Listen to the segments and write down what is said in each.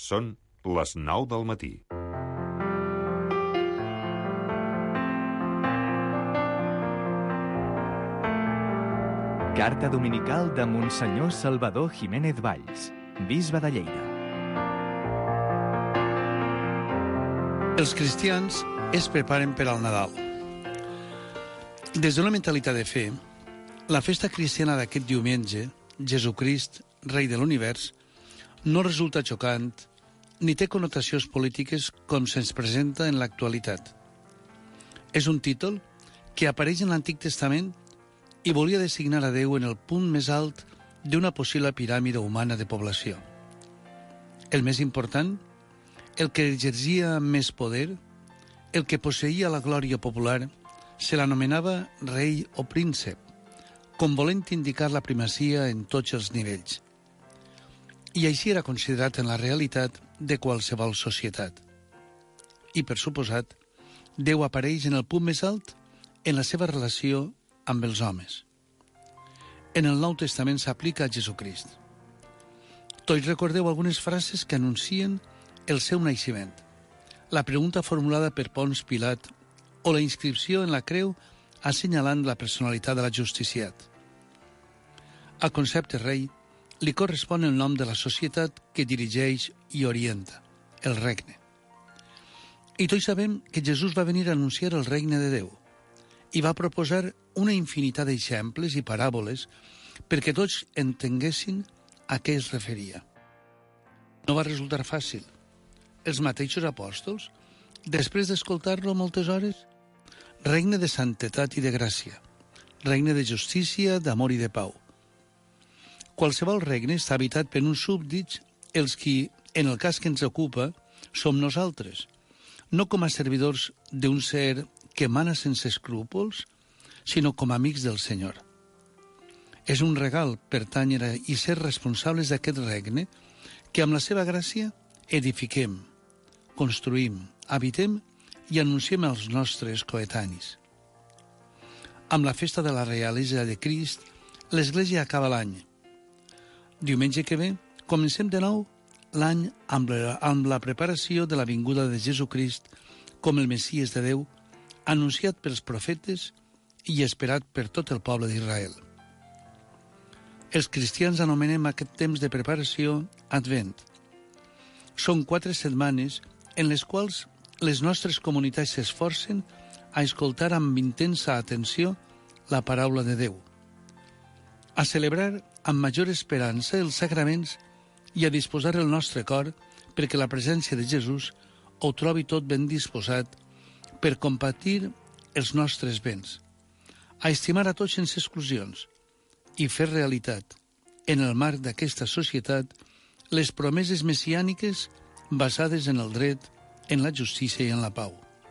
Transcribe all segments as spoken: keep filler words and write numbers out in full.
Són les nou del matí. Carta dominical de Monsenyor Salvador Jiménez Valls, bisbe de Lleida. Els cristians es preparen per al Nadal. Des d'una mentalitat de fe, la festa cristiana d'aquest diumenge, Jesucrist, rei de l'univers, no resulta xocant ni té connotacions polítiques com se'ns presenta en l'actualitat. És un títol que apareix en l'Antic Testament i volia designar a Déu en el punt més alt d'una possible piràmide humana de població. El més important, el que exercia més poder, el que posseïa la glòria popular, se l'anomenava rei o príncep, com volent indicar la primacia en tots els nivells. I així era considerat en la realitat de qualsevol societat. I, per suposat, Déu apareix en el punt més alt en la seva relació amb els homes. En el Nou Testament s'aplica a Jesucrist. Tots recordeu algunes frases que anuncien el seu naixement, la pregunta formulada per Pons Pilat o la inscripció en la creu assenyalant la personalitat de l'ajusticiat. Al concepte rei li correspon el nom de la societat que dirigeix i orienta, el regne. I tots sabem que Jesús va venir a anunciar el regne de Déu i va proposar una infinitat d'exemples i paràboles perquè tots entenguessin a què es referia. No va resultar fàcil. Els mateixos apòstols, després d'escoltar-lo moltes hores, regne de santetat i de gràcia, regne de justícia, d'amor i de pau. Qualsevol regne està habitat per uns súbdits, els qui, en el cas que ens ocupa, som nosaltres, no com a servidors d'un ser que mana sense escrúpols, sinó com a amics del Senyor. És un regal pertànyer i ser responsables d'aquest regne que amb la seva gràcia edifiquem, construïm, habitem i anunciem als nostres coetanis. Amb la festa de la Realesa de Crist, l'Església acaba l'any. Diumenge que ve, comencem de nou l'any amb la, amb la preparació de la vinguda de Jesucrist com el Messies de Déu, anunciat pels profetes i esperat per tot el poble d'Israel. Els cristians anomenem aquest temps de preparació Advent. Són quatre setmanes en les quals les nostres comunitats s'esforcen a escoltar amb intensa atenció la paraula de Déu, a celebrar amb major esperança els sagraments i a disposar el nostre cor perquè la presència de Jesús ho trobi tot ben disposat per compartir els nostres béns, a estimar a tots sense exclusions i fer realitat, en el marc d'aquesta societat, les promeses messiàniques basades en el dret, en la justícia i en la pau.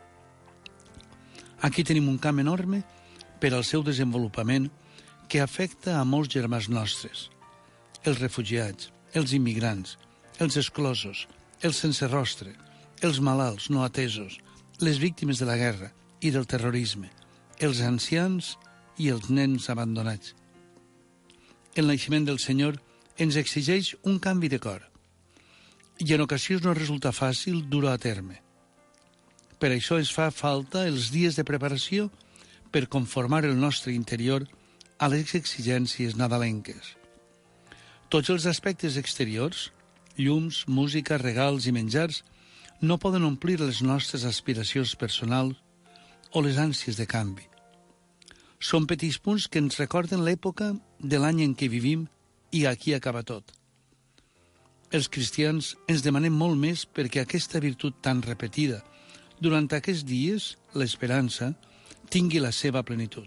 Aquí tenim un camp enorme per al seu desenvolupament que afecta a molts germans nostres, els refugiats, els immigrants, els exclosos, els sense rostre, els malalts no atesos, les víctimes de la guerra i del terrorisme, els ancians i els nens abandonats. El naixement del Senyor ens exigeix un canvi de cor i en ocasions no resulta fàcil dur-ho a terme. Per això ens fa falta els dies de preparació per conformar el nostre interior a les exigències nadalenques. Tots els aspectes exteriors, llums, música, regals i menjars, no poden omplir les nostres aspiracions personals o les ànsies de canvi. Són petits punts que ens recorden l'època de l'any en què vivim i aquí acaba tot. Els cristians ens demanem molt més perquè aquesta virtut tan repetida durant aquests dies, l'esperança, tingui la seva plenitud.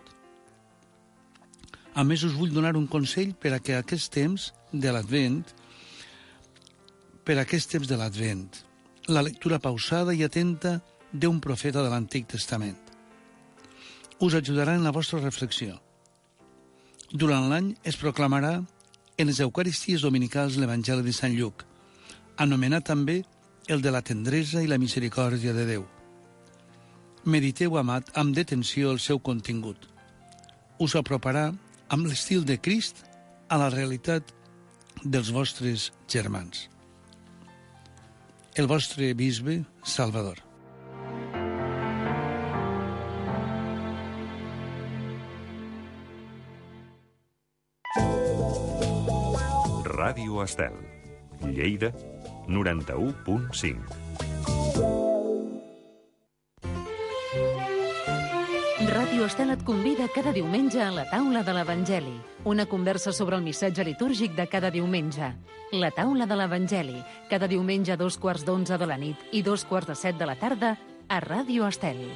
A més, us vull donar un consell per a que aquest temps de l'Advent, per a aquest temps de l'Advent, la lectura pausada i atenta d'un profeta de l'Antic Testament. Us ajudarà en la vostra reflexió. Durant l'any es proclamarà en les Eucaristies dominicals l'Evangeli de Sant Lluc, anomenat també el de la tendresa i la misericòrdia de Déu. Mediteu, amat, amb detenció el seu contingut. Us aproparà amb l'estil de Crist a la realitat dels vostres germans. El vostre bisbe Salvador. Ràdio Estel, Lleida, noranta-u punt cinc. Ràdio Estel et convida cada diumenge a la taula de l'Evangeli. Una conversa sobre el missatge litúrgic de cada diumenge. La taula de l'Evangeli, cada diumenge a dos quarts d'onze de la nit i dos quarts de set de la tarda a Ràdio Estel.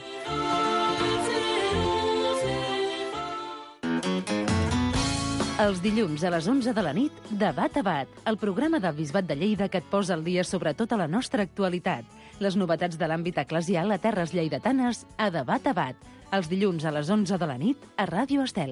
Els dilluns a les onze de la nit, Debat a Bat, el programa del Bisbat de Lleida que et posa al dia sobre tota la nostra actualitat. Les novetats de l'àmbit eclesial a terres lleidatanes a Debat a Bat, els dilluns a les onze de la nit a Ràdio Estel.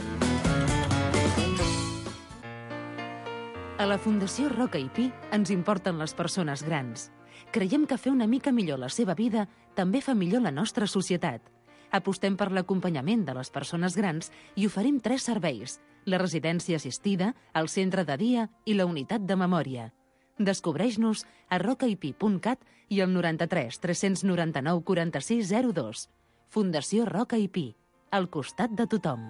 A la Fundació Roca i Pi ens importen les persones grans. Creiem que fer una mica millor la seva vida també fa millor la nostra societat. Apostem per l'acompanyament de les persones grans i oferim tres serveis: la residència assistida, el centre de dia i la unitat de memòria. Descobreix-nos a rocaipi punt cat i al noranta-tres tres noranta-nou quaranta-sis zero dos. Fundació Roca i Pi, al costat de tothom.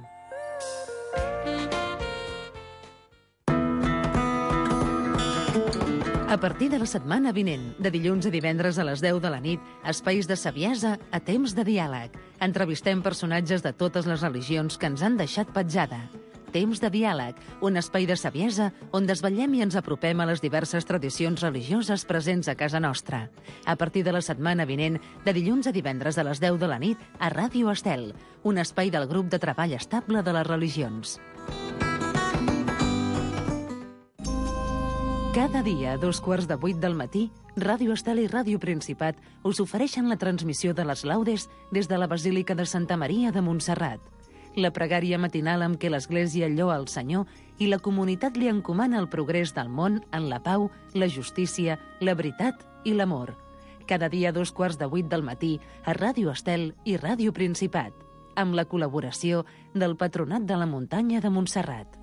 A partir de la setmana vinent, de dilluns a divendres a les deu de la nit, espais de saviesa a temps de diàleg. Entrevistem personatges de totes les religions que ens han deixat petjada. Temps de diàleg, un espai de saviesa on desvetllem i ens apropem a les diverses tradicions religioses presents a casa nostra. A partir de la setmana vinent, de dilluns a divendres a les deu de la nit, a Ràdio Estel, un espai del grup de treball estable de les religions. Cada dia, a dos quarts de vuit del matí, Ràdio Estel i Ràdio Principat us ofereixen la transmissió de les laudes des de la Basílica de Santa Maria de Montserrat. La pregària matinal amb què l'Església lloa el Senyor i la comunitat li encomana el progrés del món en la pau, la justícia, la veritat i l'amor. Cada dia a dos quarts de vuit del matí a Ràdio Estel i Ràdio Principat, amb la col·laboració del Patronat de la Muntanya de Montserrat.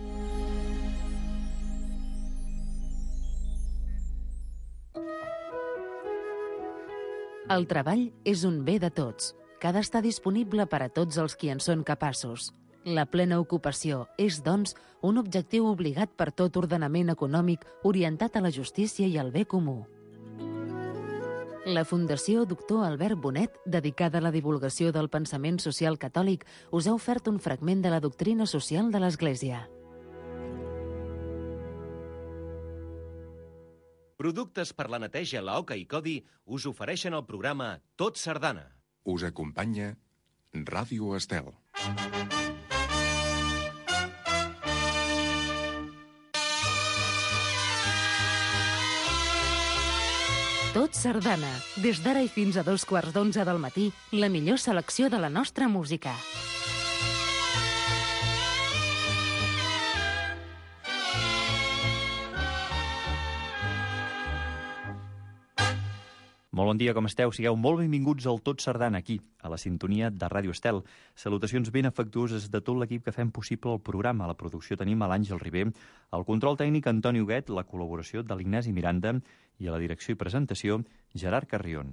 El treball és un bé de tots, que ha d'estar disponible per a tots els qui en són capaços. La plena ocupació és, doncs, un objectiu obligat per tot ordenament econòmic orientat a la justícia i al bé comú. La Fundació Doctor Albert Bonet, dedicada a la divulgació del pensament social catòlic, us ha ofert un fragment de la doctrina social de l'Església. Productes per la neteja La Oca i Codi us ofereixen el programa Tot Sardana. Us acompanya Ràdio Estel. Tot Sardana. Des d'ara i fins a dos quarts d'onze del matí, la millor selecció de la nostra música. Molt bon dia, com esteu? Sigueu molt benvinguts al Tot Sardana, aquí, a la sintonia de Ràdio Estel. Salutacions ben afectuoses de tot l'equip que fem possible el programa. A la producció tenim a l'Àngel Ribé, al control tècnic Antoni Huguet, la col·laboració de l'Ignasi Miranda i a la direcció i presentació Gerard Carrion.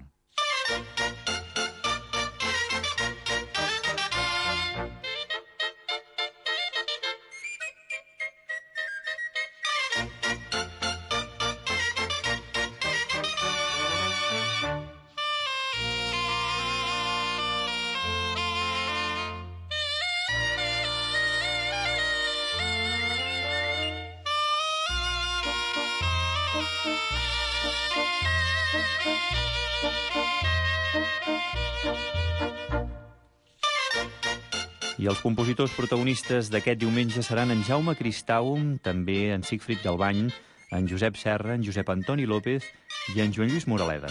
I els compositors protagonistes d'aquest diumenge seran en Jaume Cristau, també en Sigfrid Galbany, en Josep Serra, en Josep Antoni López i en Joan Lluís Moraleda.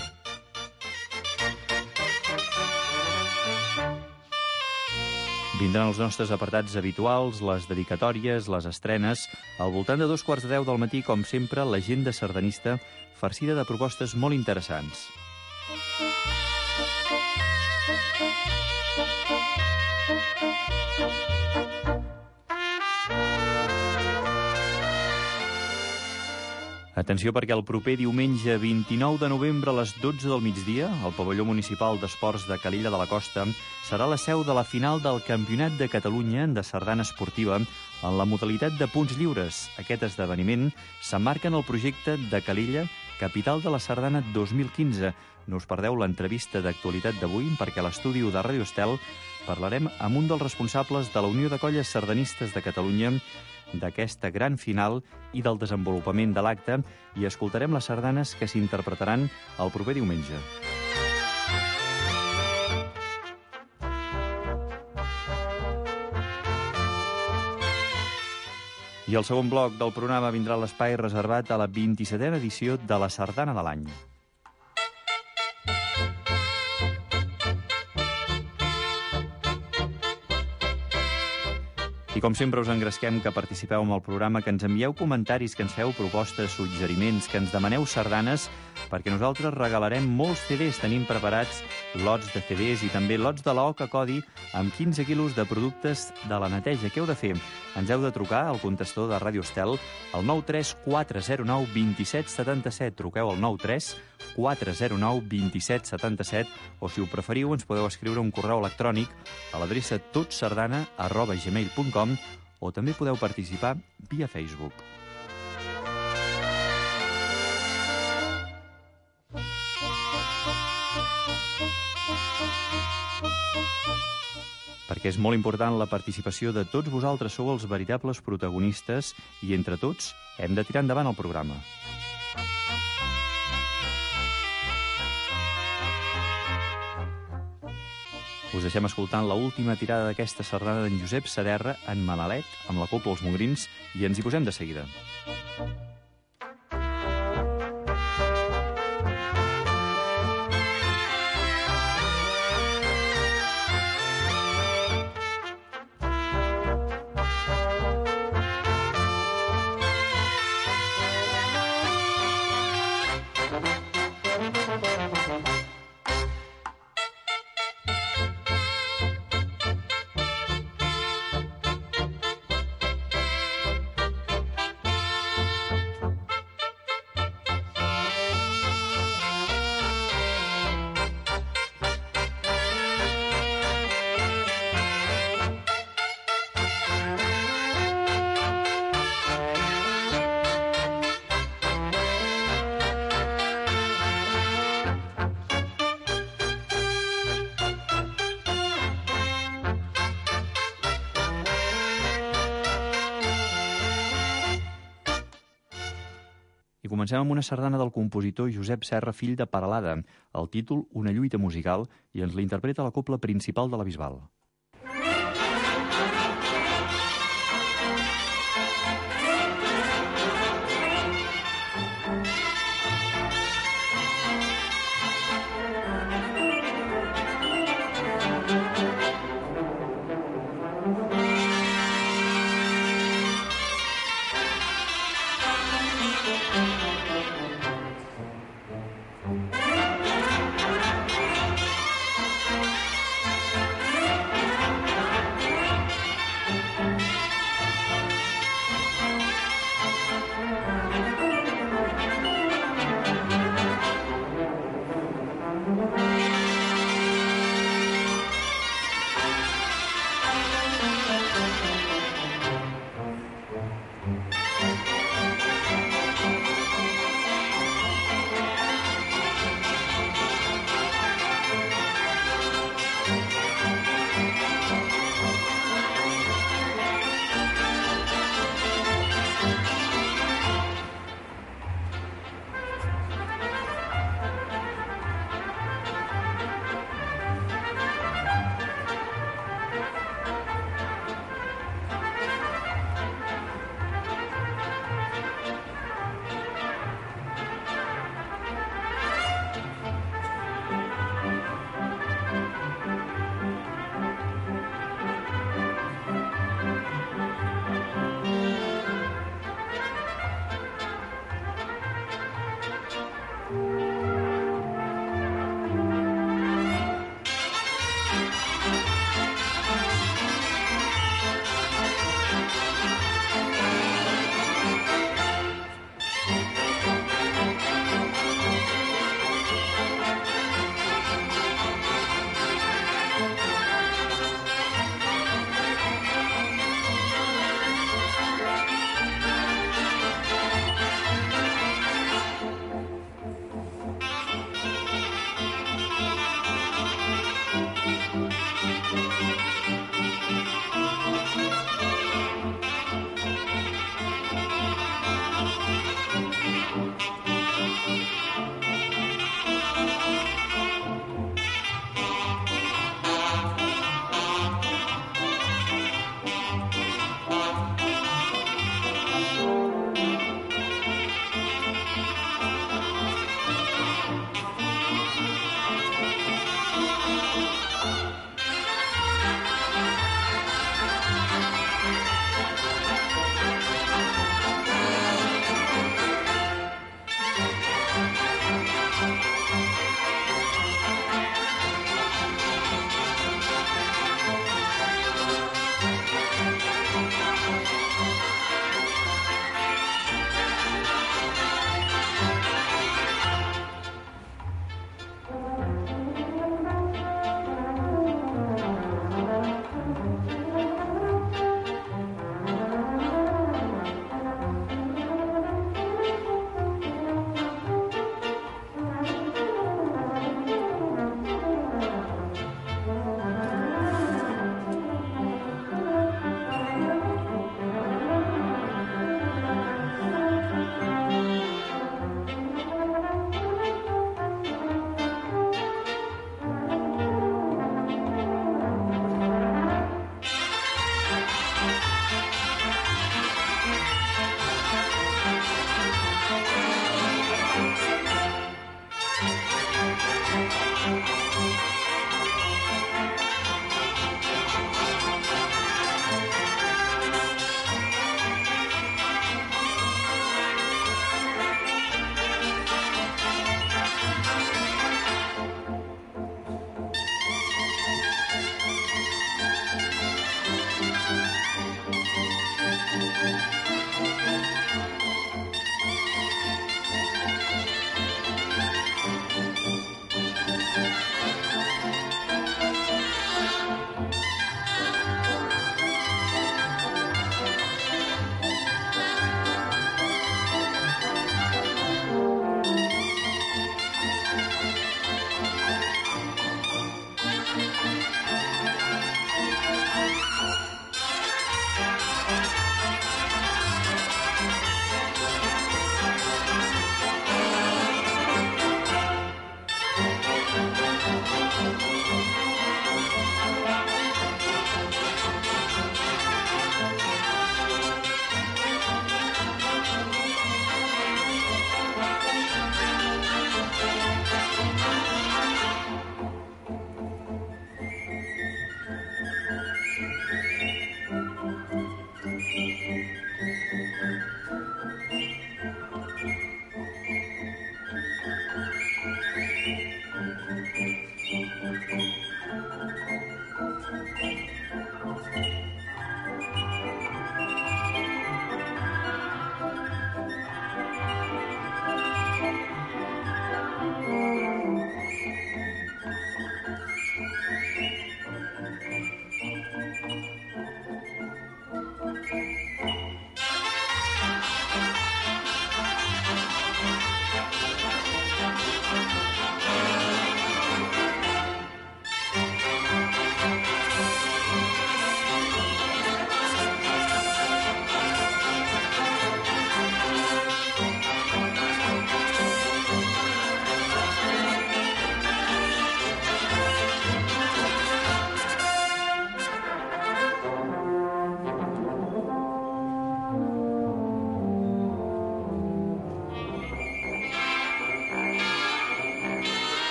Vindran els nostres apartats habituals, les dedicatòries, les estrenes. Al voltant de dos quarts de deu del matí, com sempre, l'agenda sardanista farcida de propostes molt interessants. Atenció perquè el proper diumenge vint-i-nou de novembre a les dotze del migdia, el pavelló municipal d'esports de Calella de la Costa serà la seu de la final del Campionat de Catalunya de sardana esportiva en la modalitat de punts lliures. Aquest esdeveniment s'emmarca en el projecte de Calella, Capital de la Sardana dos mil quinze. No us perdeu l'entrevista d'actualitat d'avui perquè a l'estudi de Ràdio Estel parlarem amb un dels responsables de la Unió de Colles Sardanistes de Catalunya d'aquesta gran final i del desenvolupament de l'acte i escoltarem les sardanes que s'interpretaran el proper diumenge. I el segon bloc del programa vindrà a l'espai reservat a la vint-i-setena edició de la Sardana de l'any. I com sempre us engresquem que participeu en el programa, que ens envieu comentaris, que ens feu propostes, suggeriments, que ens demaneu sardanes, perquè nosaltres regalarem molts C Ds. Tenim preparats lots de C Ds i també lots de la Oca Codi amb quinze quilos de productes de la neteja. Què heu de fer? Ens heu de trucar al contestador de Ràdio Estel al nou tres quatre zero nou dos set set set. Truqueu al nou tres quatre zero nou dos set set set o, si ho preferiu, ens podeu escriure un correu electrònic a l'adreça totsardana arroba gmail punt com o també podeu participar via Facebook. Perquè és molt important la participació de tots vosaltres, sou els veritables protagonistes i entre tots hem de tirar endavant el programa. Us deixem escoltant l'última tirada d'aquesta sardana d'en Josep Saderra en Manalet, amb la Cobla Els Mogrins, i ens hi posem de seguida. I comencem amb una sardana del compositor Josep Serra, fill de Peralada. El títol, Una lluita musical, i ens l'interpreta la Cobla Principal de la Bisbal.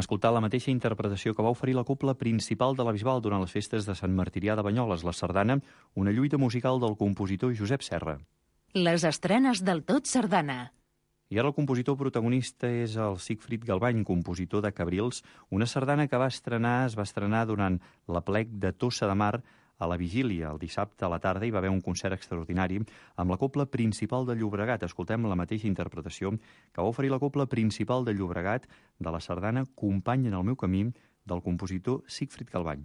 escoltat la mateixa interpretació que va oferir la cobla principal de la Bisbal durant les festes de Sant Martirià de Banyoles, la sardana, una lluita musical del compositor Josep Serra. Les estrenes del Tot Sardana. I ara el compositor protagonista és el Sigfrid Galbany, compositor de Cabrils, una sardana que va estrenar, es va estrenar durant l'aplec de Tossa de Mar a la Vigília. El dissabte a la tarda hi va haver un concert extraordinari amb la cobla principal de Llobregat. Escoltem la mateixa interpretació que va oferir la cobla principal de Llobregat de la sardana Company en el meu camí del compositor Sigfrid Galbany.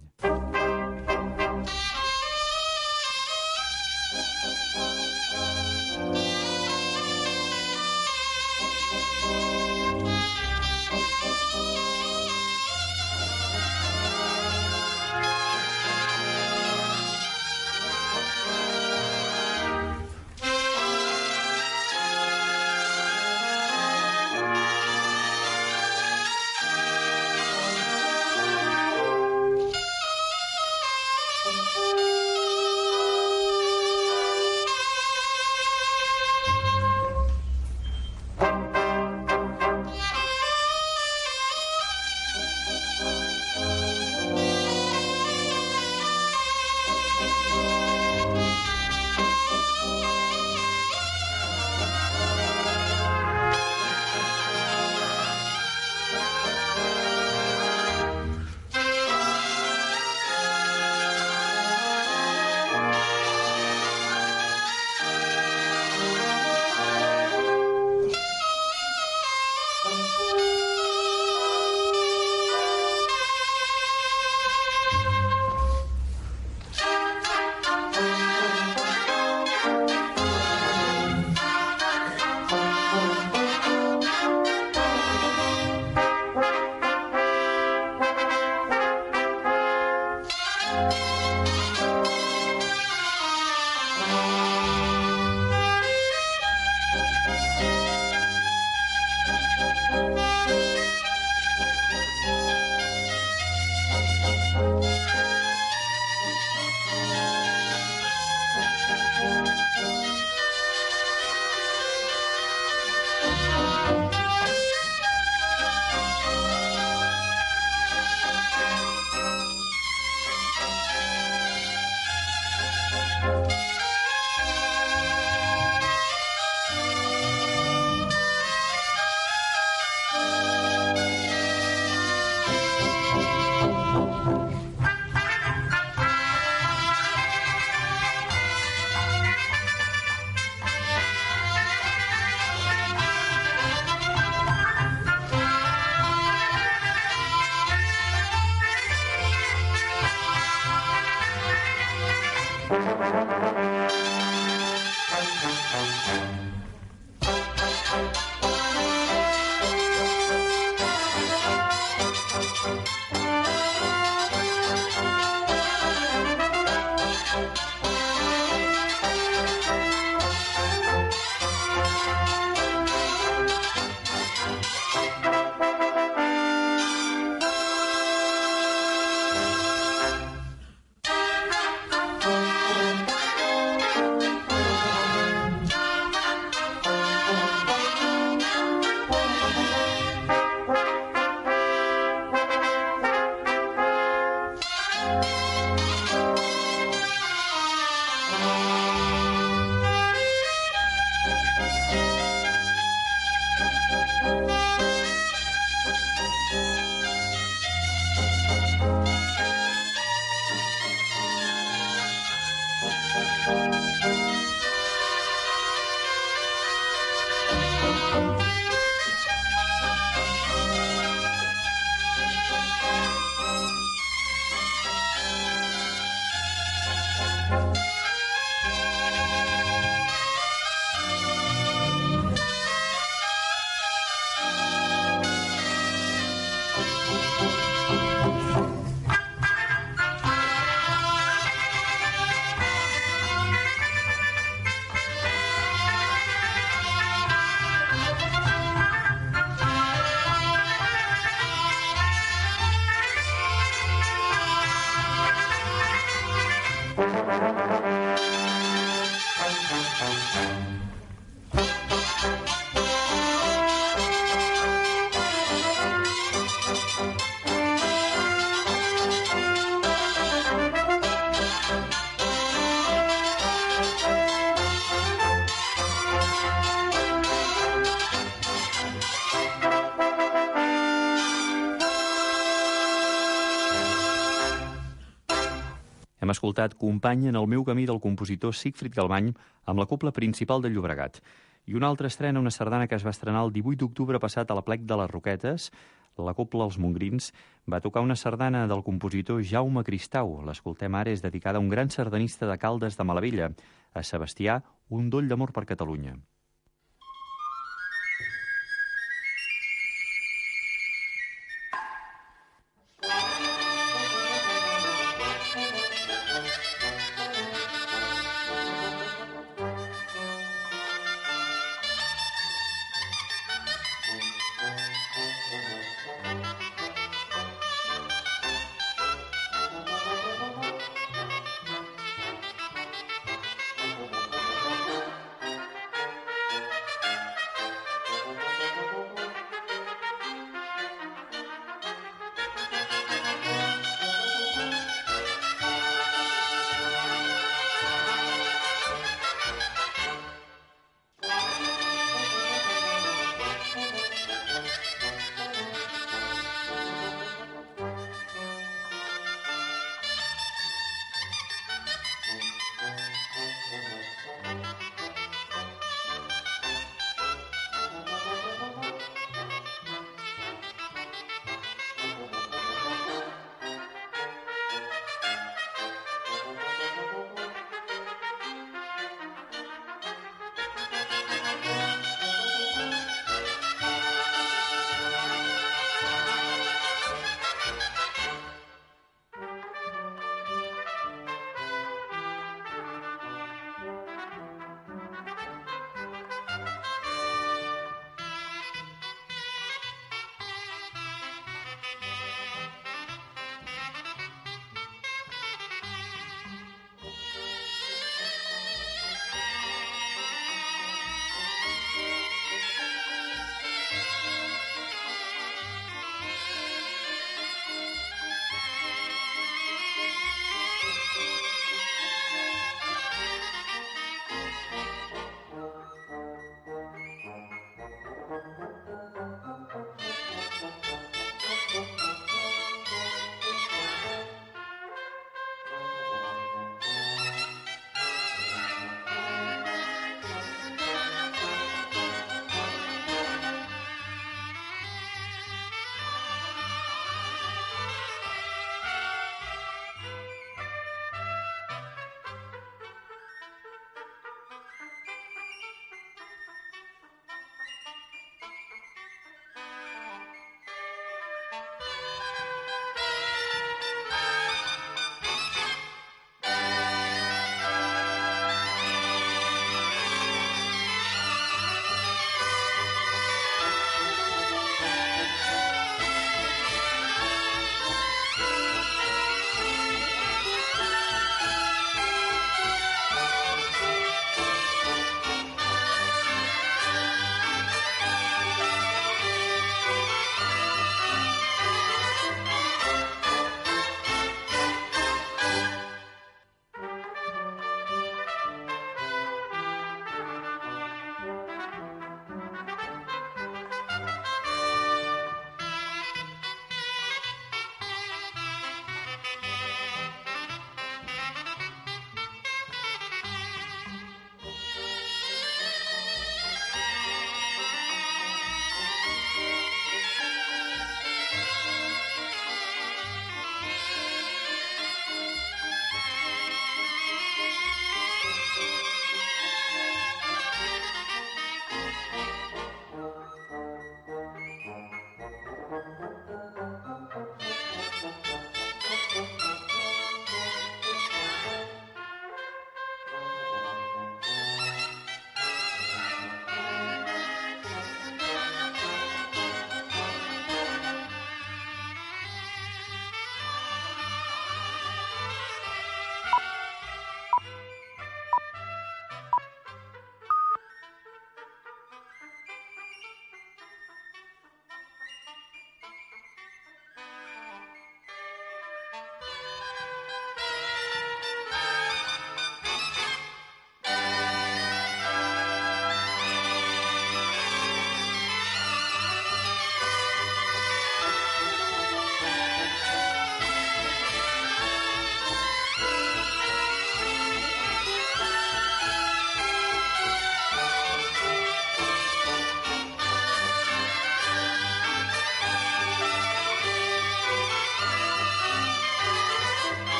Hem escoltat Company en el meu camí del compositor Sigfrid Galmany amb la cobla principal de Llobregat. I una altra estrena, una sardana que es va estrenar el divuit d'octubre passat a la Plec de les Roquetes, la cobla Els Mongrins, va tocar una sardana del compositor Jaume Cristau. L'escoltem ara, és dedicada a un gran sardanista de Caldes de Malavella, a Sebastià, un doll d'amor per Catalunya.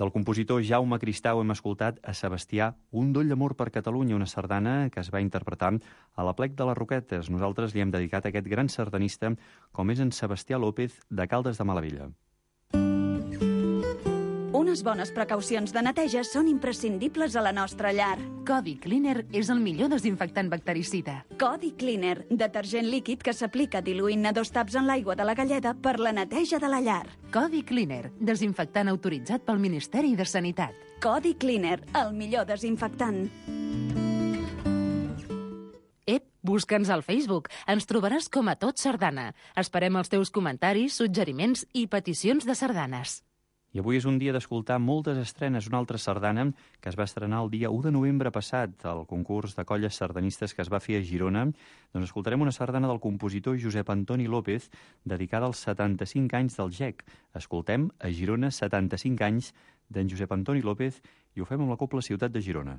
Del compositor Jaume Cristau hem escoltat a Sebastià, Un doll d'amor per Catalunya, una sardana que es va interpretar a l'Aplec de les Roquetes. Nosaltres li hem dedicat a aquest gran sardanista com és en Sebastià López de Caldes de Malavella. Unes bones precaucions de neteja són imprescindibles a la nostra llar. Codi Cleaner és el millor desinfectant bactericida. Codi Cleaner, detergent líquid que s'aplica diluint a dos taps en l'aigua de la galleda per la neteja de la llar. Codi Cleaner, desinfectant autoritzat pel Ministeri de Sanitat. Codi Cleaner, el millor desinfectant. Ep, busca'ns al Facebook. Ens trobaràs com a Tot Sardana. Esperem els teus comentaris, suggeriments i peticions de sardanes. I avui és un dia d'escoltar moltes estrenes. Una altra sardana que es va estrenar el dia u de novembre passat, al concurs de colles sardanistes que es va fer a Girona. Doncs escoltarem una sardana del compositor Josep Antoni López, dedicada als setanta-cinc anys del G E C. Escoltem a Girona, setanta-cinc anys d'en Josep Antoni López, i ho fem amb la Cobla Ciutat de Girona.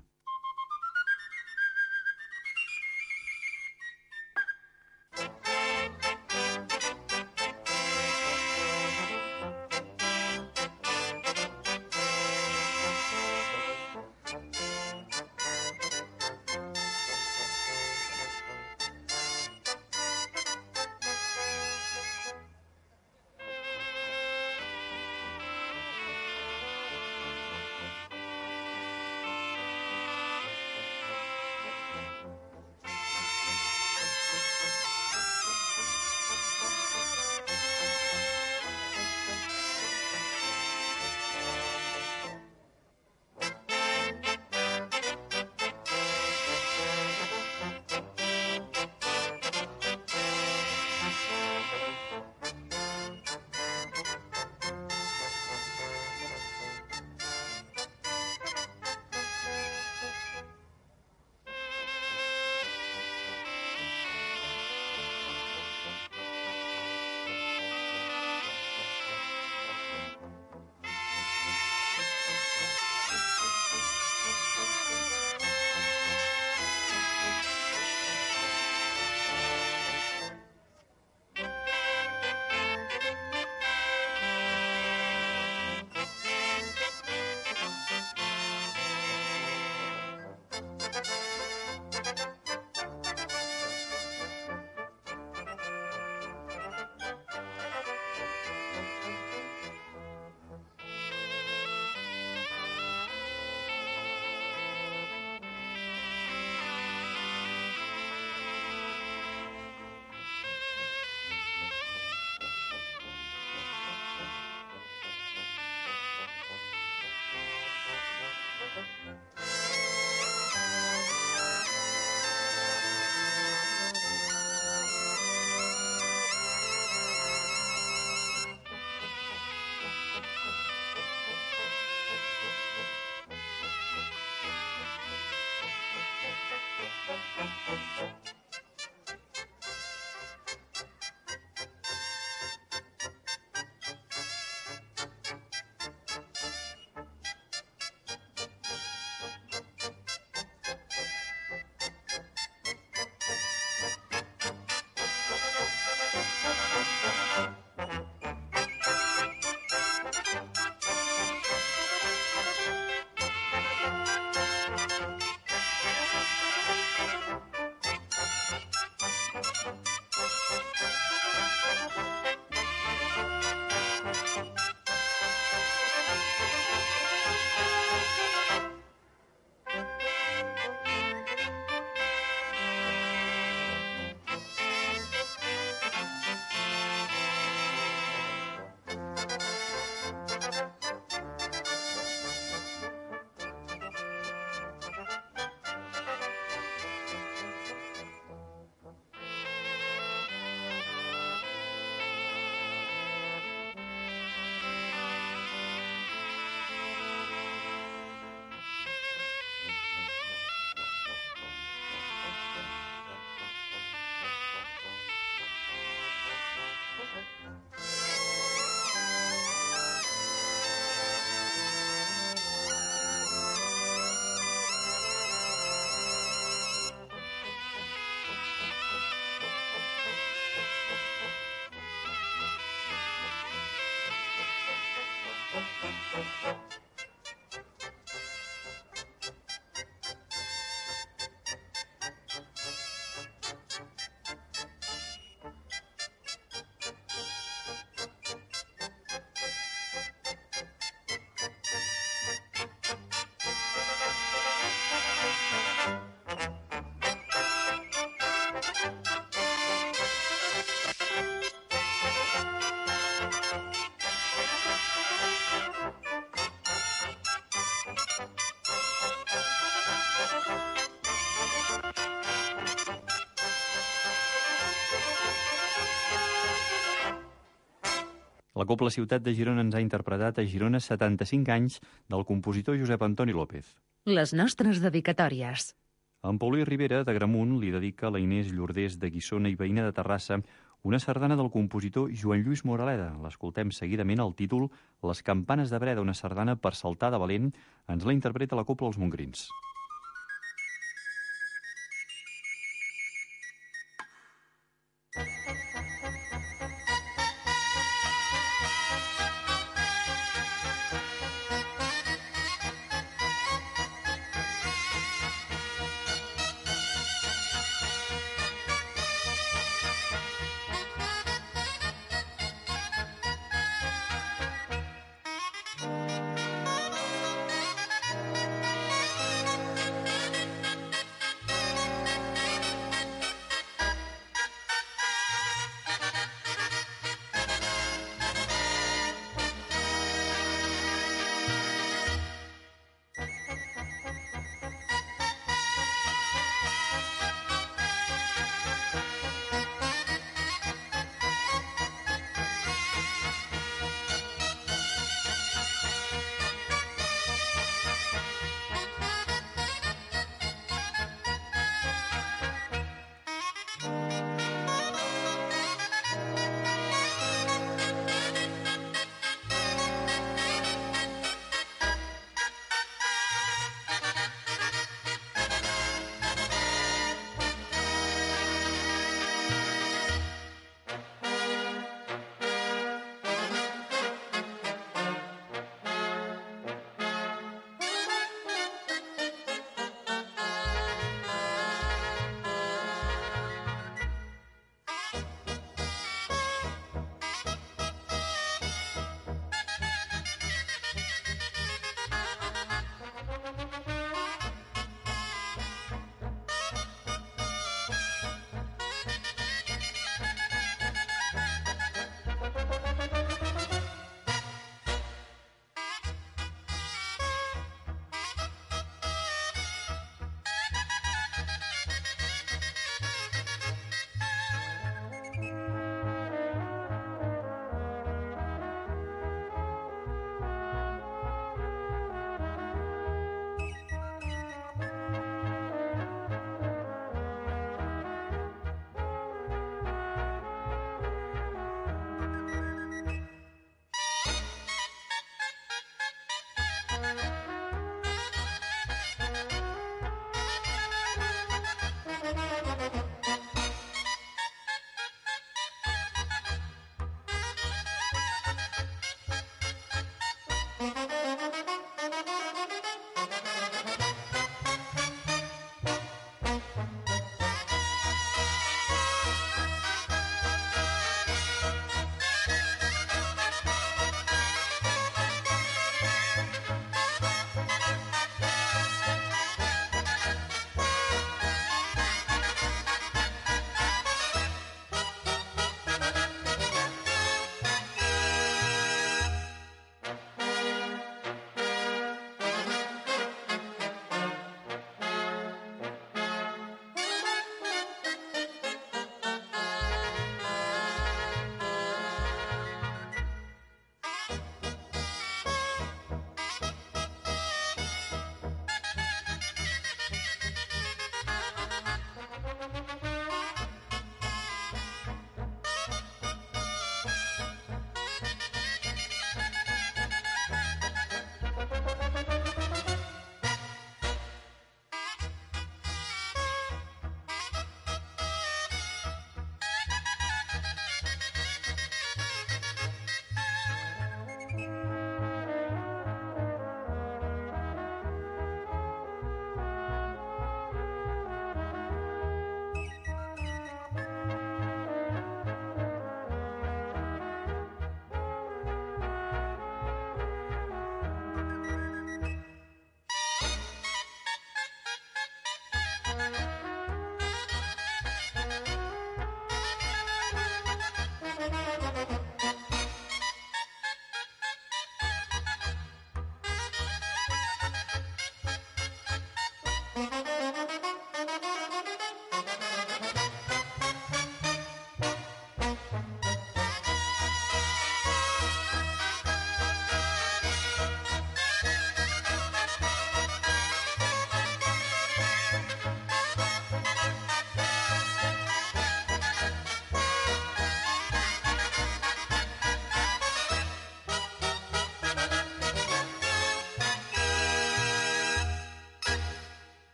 La Cobla Ciutat de Girona ens ha interpretat a Girona setanta-cinc anys del compositor Josep Antoni López. Les nostres dedicatòries. En Paulí Rivera, de Gramunt, li dedica a la Inés Llordés de Guissona i veïna de Terrassa una sardana del compositor Joan Lluís Moraleda. L'escoltem seguidament al títol Les campanes de Breda, una sardana per saltar de valent. Ens la interpreta la Cobla Els Montgrins.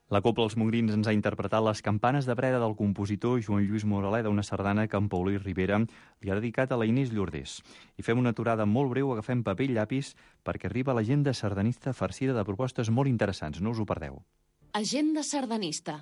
La Cobla Els Mogrins ens ha interpretat les campanes de breda del compositor Joan Lluís Moraleda, una sardana que en Paulí Rivera li ha dedicat a la Inés Llordés. I fem una aturada molt breu, agafem paper i llapis, perquè arriba l'agenda sardanista farcida de propostes molt interessants. No us ho perdeu. Agenda sardanista.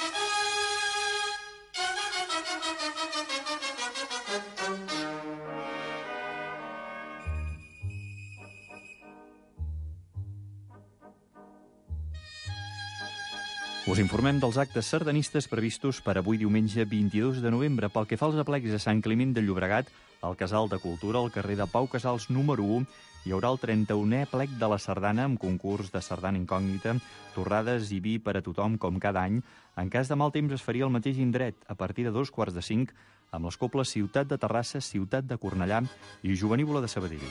Us informem dels actes sardanistes previstos per avui diumenge vint-i-dos de novembre. Pel que fa als aplecs a Sant Climent de Llobregat, al Casal de Cultura, al carrer de Pau Casals número u, hi haurà el trenta-unè aplec de la sardana amb concurs de sardana incògnita, torrades i vi per a tothom com cada any. En cas de mal temps es faria al mateix indret, a partir de dos quarts de cinc, amb les cobles Ciutat de Terrassa, Ciutat de Cornellà i Jovenívola de Sabadell.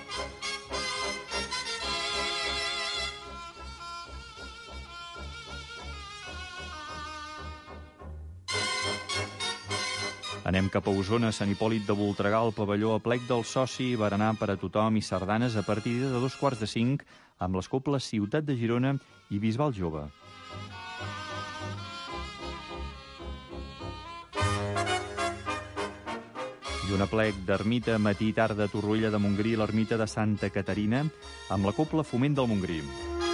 Anem cap a Osona, Sant Hipòlit de Voltregà, al pavelló aplec del soci, berenar per a tothom i sardanes a partir de dos quarts de cinc, amb les cobles Ciutat de Girona i Bisbal Jove. I un aplec d'ermita matí i tarda a Torroella de Montgrí, l'ermita de Santa Caterina, amb la cobla Foment del Montgrí.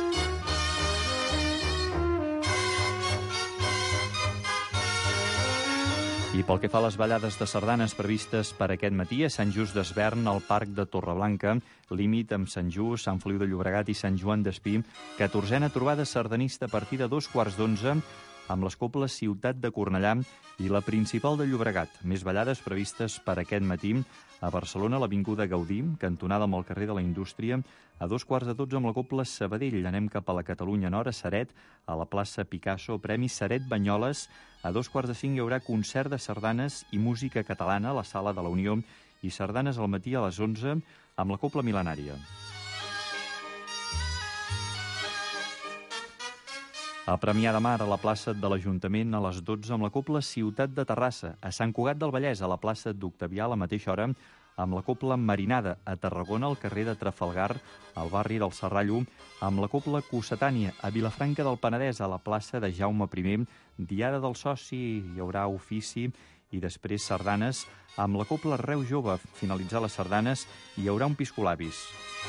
I pel que fa a les ballades de sardanes previstes per aquest matí, a Sant Just d'Esvern, al Parc de Torreblanca, límit amb Sant Just, Sant Feliu de Llobregat i Sant Joan d'Espí, catorzena trobada sardanista a partir de dos quarts d'onze, amb les cobles Ciutat de Cornellà i la Principal de Llobregat. Més ballades previstes per aquest matí a Barcelona, a l'Avinguda Gaudí, cantonada amb el carrer de la Indústria, a dos quarts de dotze amb la cobla Sabadell. Anem cap a la Catalunya Nord, a Ceret, a la plaça Picasso, Premi Ceret Banyoles. A dos quarts de cinc hi haurà concert de sardanes i música catalana a la Sala de la Unió i sardanes al matí a les onze amb la cobla Mil·lenària. A Premià de Mar, a la plaça de l'Ajuntament, a les dotze amb la cobla Ciutat de Terrassa. A Sant Cugat del Vallès, a la plaça d'Octavià, a la mateixa hora, amb la cobla Marinada. A Tarragona, al carrer de Trafalgar, al barri del Serrallo, amb la cobla Cossetània. A Vilafranca del Penedès, a la plaça de Jaume primer, Diada del Soci, hi haurà ofici i després sardanes. Amb la cobla Reu Jove, finalitzar les sardanes, hi haurà un piscolabis.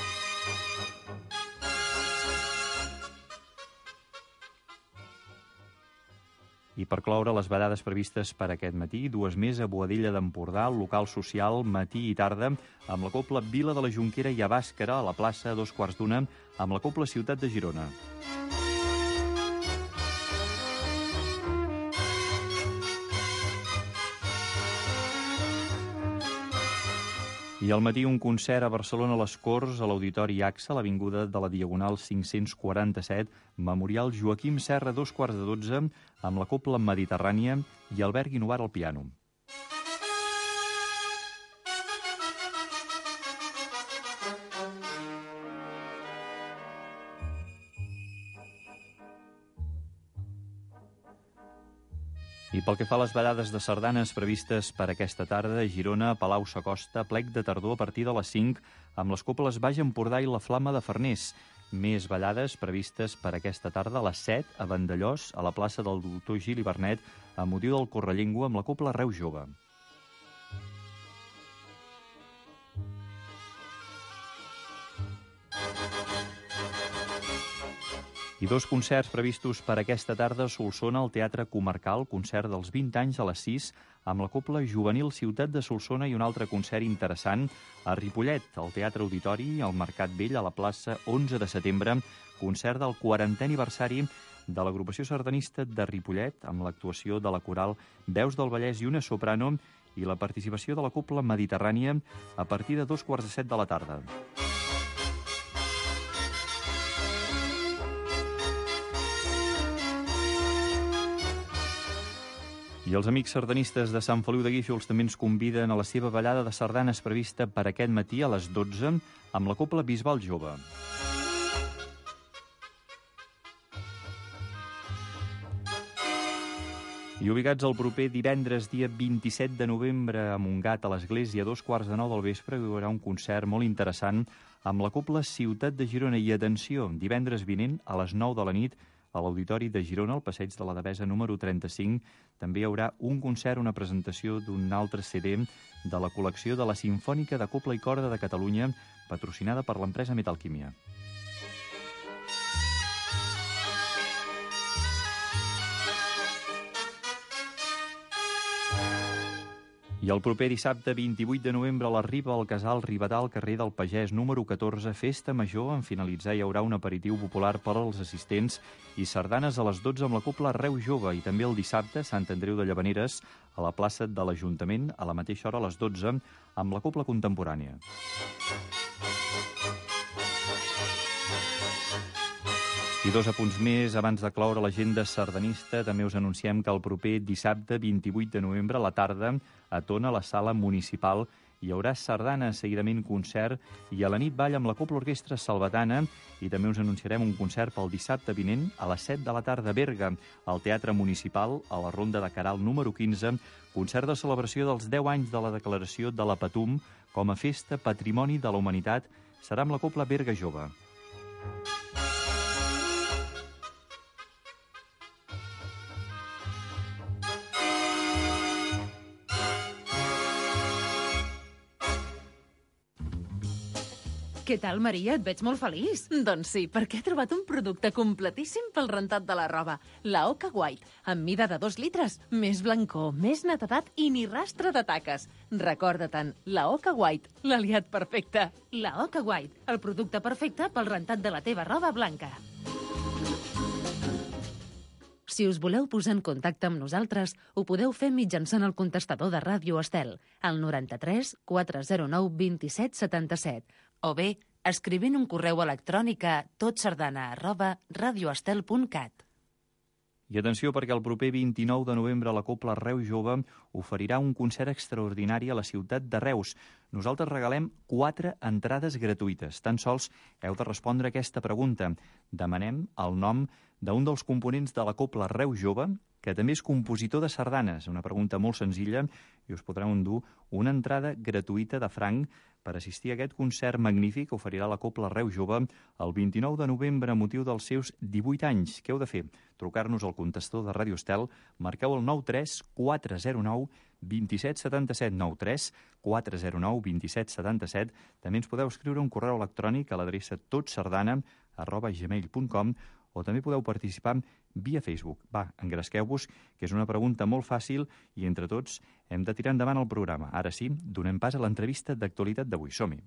I per cloure les ballades previstes per aquest matí, dues més a Boadella d'Empordà, al local social, matí i tarda, amb la cobla Vila de la Jonquera i a Bàscara, a la plaça, a dos quarts d'una, amb la cobla Ciutat de Girona. I al matí un concert a Barcelona a les Corts, a l'Auditori A X A, a l'Avinguda de la Diagonal cinc-cents quaranta-set, Memorial Joaquim Serra, dos quarts de dotze, amb la cobla Mediterrània i Albert Guinovar al piano. I pel que fa a les ballades de sardanes previstes per aquesta tarda, a Girona, Palau Sacosta, plec de tardor a partir de les cinc, amb les coples Baix Empordà i la Flama de Farners. Més ballades previstes per aquesta tarda a les set, a Vandellós, a la plaça del doctor Gili Bernet, a motiu del Correllengua, amb la cobla Reu Jove. I dos concerts previstos per aquesta tarda a Solsona, al Teatre Comarcal, concert dels vint anys a les sis, amb la cobla Juvenil Ciutat de Solsona, i un altre concert interessant a Ripollet, al Teatre Auditori, al Mercat Vell, a la plaça onze de setembre, concert del quarantè aniversari de l'agrupació sardanista de Ripollet, amb l'actuació de la coral Veus del Vallès i una soprano, i la participació de la cobla Mediterrània a partir de dos quarts de set de la tarda. I els amics sardanistes de Sant Feliu de Guíxols també ens conviden a la seva ballada de sardanes prevista per aquest matí a les dotze amb la cobla Bisbal Jove. I ubicats el proper divendres, dia vint-i-set de novembre, a Montgat, a l'església, a dos quarts de nou del vespre, hi haurà un concert molt interessant amb la cobla Ciutat de Girona. I atenció, divendres vinent, a les nou de la nit, a l'Auditori de Girona, al passeig de la Devesa número trenta-cinc. També hi haurà un concert, una presentació d'un altre C D de la col·lecció de la Simfònica de Cobla i Corda de Catalunya, patrocinada per l'empresa Metalquímia. I el proper dissabte vint-i-vuit de novembre a la Riba, al Casal Ribetà, al carrer del Pagès número catorze, festa major. En finalitzar hi haurà un aperitiu popular per als assistents i sardanes a les dotze amb la Cobla Reus Jove. I també el dissabte, Sant Andreu de Llavaneres, a la plaça de l'Ajuntament, a la mateixa hora, a les dotze, amb la Cobla Contemporània. I dos apunts més abans de cloure l'agenda sardanista. També us anunciem que el proper dissabte vint-i-vuit de novembre a la tarda a Tona, a la sala municipal, hi haurà sardana, seguidament concert, i a la nit ball amb la Cobla Orquestra Salvatana. I també us anunciarem un concert pel dissabte vinent a les set de la tarda a Berga, al Teatre Municipal, a la Ronda de Caral número quinze, concert de celebració dels deu anys de la declaració de la Patum com a festa Patrimoni de la Humanitat. Serà amb la Cobla Berga Jove. Què tal, Maria? Et veig molt feliç. Doncs sí, perquè he trobat un producte completíssim pel rentat de la roba. La Oca White, amb mida de dos litres, més blancor, més netedat i ni rastre de taques. Recorda-te'n, la Oca White, l'aliat perfecte. La Oca White, el producte perfecte pel rentat de la teva roba blanca. Si us voleu posar en contacte amb nosaltres, ho podeu fer mitjançant el contestador de Ràdio Estel, al noranta-tres quatre zero nou vint set setanta-set, o bé escrivint un correu electrònic a totsardana arroba radioestel punt cat. I atenció, perquè el proper vint-i-nou de novembre la Cobla Reus Jove oferirà un concert extraordinari a la ciutat de Reus. Nosaltres regalem quatre entrades gratuïtes. Tan sols heu de respondre a aquesta pregunta. Demanem el nom d'un dels components de la Cobla Reus Jove, que també és compositor de sardanes. Una pregunta molt senzilla i us podreu endur una entrada gratuïta de franc per assistir a aquest concert magnífic que oferirà la Cobla Reus Jove el vint-i-nou de novembre a motiu dels seus divuit anys. Què heu de fer? Trucar-nos al contestador de Ràdio Estel, marqueu el nou tres quatre zero nou vint set setanta-set, nou tres quatre zero nou vint set setanta-set. També ens podeu escriure un correu electrònic a l'adreça totsardana arroba gmail punt com o també podeu participar via Facebook. Va, engresqueu-vos, que és una pregunta molt fàcil i entre tots hem de tirar endavant el programa. Ara sí, donem pas a l'entrevista d'actualitat d'avui. Som-hi.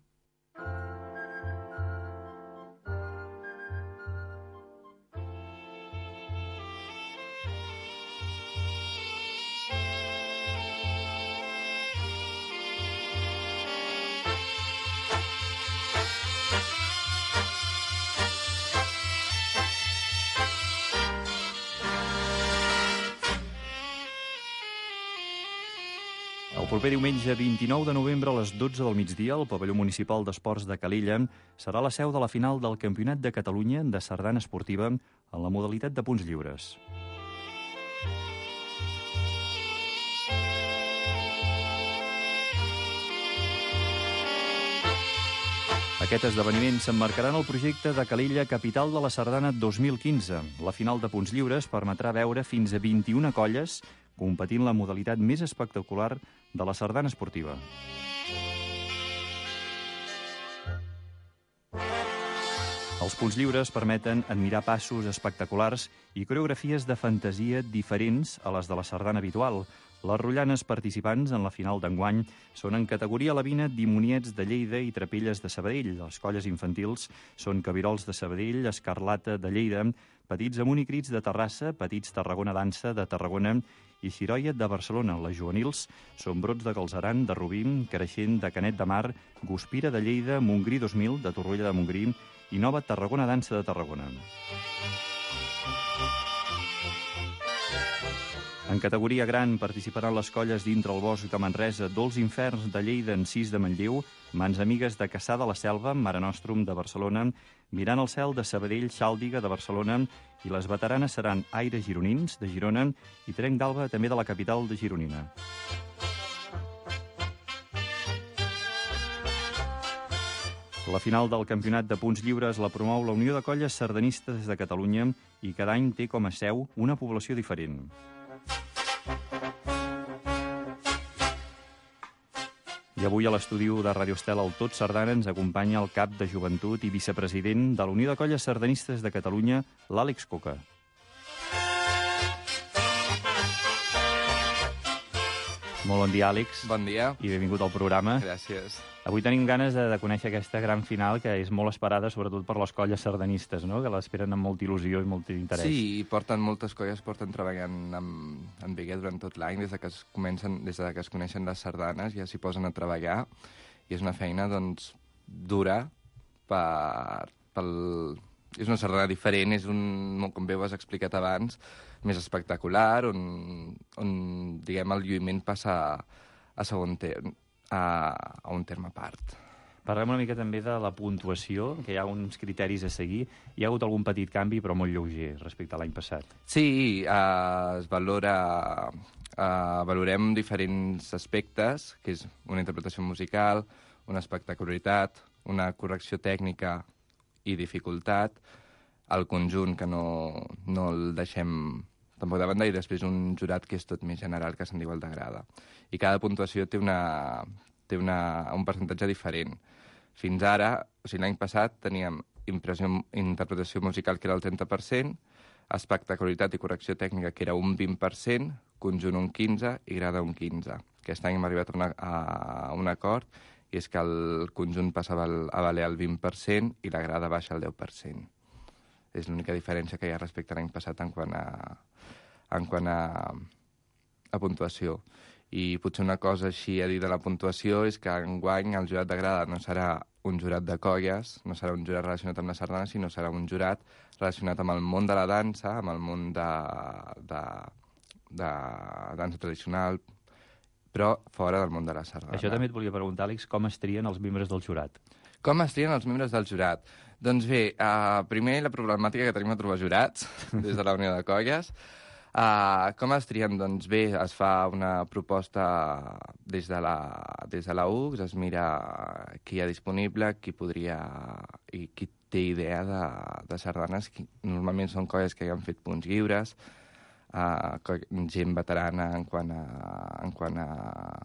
El proper diumenge vint-i-nou de novembre a les dotze del migdia, el pavelló municipal d'esports de Calella serà la seu de la final del Campionat de Catalunya de sardana esportiva en la modalitat de punts lliures. Aquest esdeveniment s'emmarcarà en el projecte de Calella Capital de la Sardana dos mil quinze. La final de punts lliures permetrà veure fins a vint-i-una colles competint la modalitat més espectacular de la sardana esportiva. Els punts lliures permeten admirar passos espectaculars i coreografies de fantasia diferents a les de la sardana habitual. Les rotllanes participants en la final d'enguany són en categoria alevina dimoniets de Lleida i trapelles de Sabadell. Les colles infantils són cabirols de Sabadell, escarlata de Lleida, petits amunt i crits de Terrassa, petits Tarragona Dansa de Tarragona i Xiroia de Barcelona. Les juvenils són brots de Galzeran, de Rubí, Creixent de Canet de Mar, Guspira de Lleida, Montgrí dos mil de Torroella de Montgrí i Nova Tarragona Dansa de Tarragona. En categoria gran participaran les colles d'Intre el Bosc de Manresa, Dolç Inferns de Lleida, Encís de Manlleu, Mans Amigues de Cassà de la Selva, Mare Nostrum de Barcelona, Mirant el Cel de Sabadell, Xàldiga de Barcelona i les veteranes seran Aire Gironins de Girona i Trenc d'Alba també de la capital de Gironina. La final del Campionat de Punts Lliures la promou la Unió de Colles Sardanistes de Catalunya i cada any té com a seu una població diferent. I avui a l'estudi de Ràdio Estel al Tot Sardana ens acompanya el cap de joventut i vicepresident de la Unió de Colles Sardanistes de Catalunya, l'Àlex Coca. Molt bon dia, Àlex. Bon dia. I benvingut al programa. Gràcies. Avui tenim ganes de, de conèixer aquesta gran final que és molt esperada, sobretot per les colles sardanistes, no? Que l'esperen amb molta il·lusió i molt interès. Sí, i porten moltes colles, porten treballant amb, amb Biguer durant tot l'any, des de que es comencen, des de que es coneixen les sardanes, ja s'hi posen a treballar, i és una feina, doncs, dura per... pel... És una sardana diferent, és un, com bé ho has explicat abans, més espectacular, on, on diguem, el lluïment passa a segon terme, a, a un terme a part. Parlem una mica també de la puntuació, que hi ha uns criteris a seguir. Hi ha hagut algun petit canvi, però molt lleuger, respecte a l'any passat. Sí, eh, es valora... Eh, valorem diferents aspectes, que és una interpretació musical, una espectacularitat, una correcció tècnica i dificultat, el conjunt, que no, no el deixem tampoc de banda, i després un jurat que és tot més general, que se'n diu el d'agrada. I cada puntuació té, una, té una, un percentatge diferent. Fins ara, o sigui, l'any passat teníem impressió, interpretació musical, que era el trenta per cent, espectacularitat i correcció tècnica, que era un vint per cent, conjunt un quinze i grada un quinze. Aquest any hem arribat a, una, a un acord, i és que el conjunt passava a valer el vint per cent i la grada baixa el deu per cent. És l'única diferència que hi ha respecte a l'any passat en quant a, en quant a, a puntuació. I potser una cosa així a dir de la puntuació és que enguany el jurat de grada no serà un jurat de colles, no serà un jurat relacionat amb la sardana, sinó serà un jurat relacionat amb el món de la dansa, amb el món de, de, de dansa tradicional, però fora del món de la sardana. Això també et volia preguntar, Àlex, com es trien els membres del jurat? Com es trien els membres del jurat? Doncs bé, uh, primer la problemàtica que tenim a trobar jurats, des de la Unió de Colles. Uh, com es trien? Doncs bé, es fa una proposta des de la, des de la U X, es mira qui hi ha disponible, qui podria i qui té idea de, de sardanes. Qui, normalment són colles que ja han fet punts lliures, Uh, gent veterana en quant a, en quant a,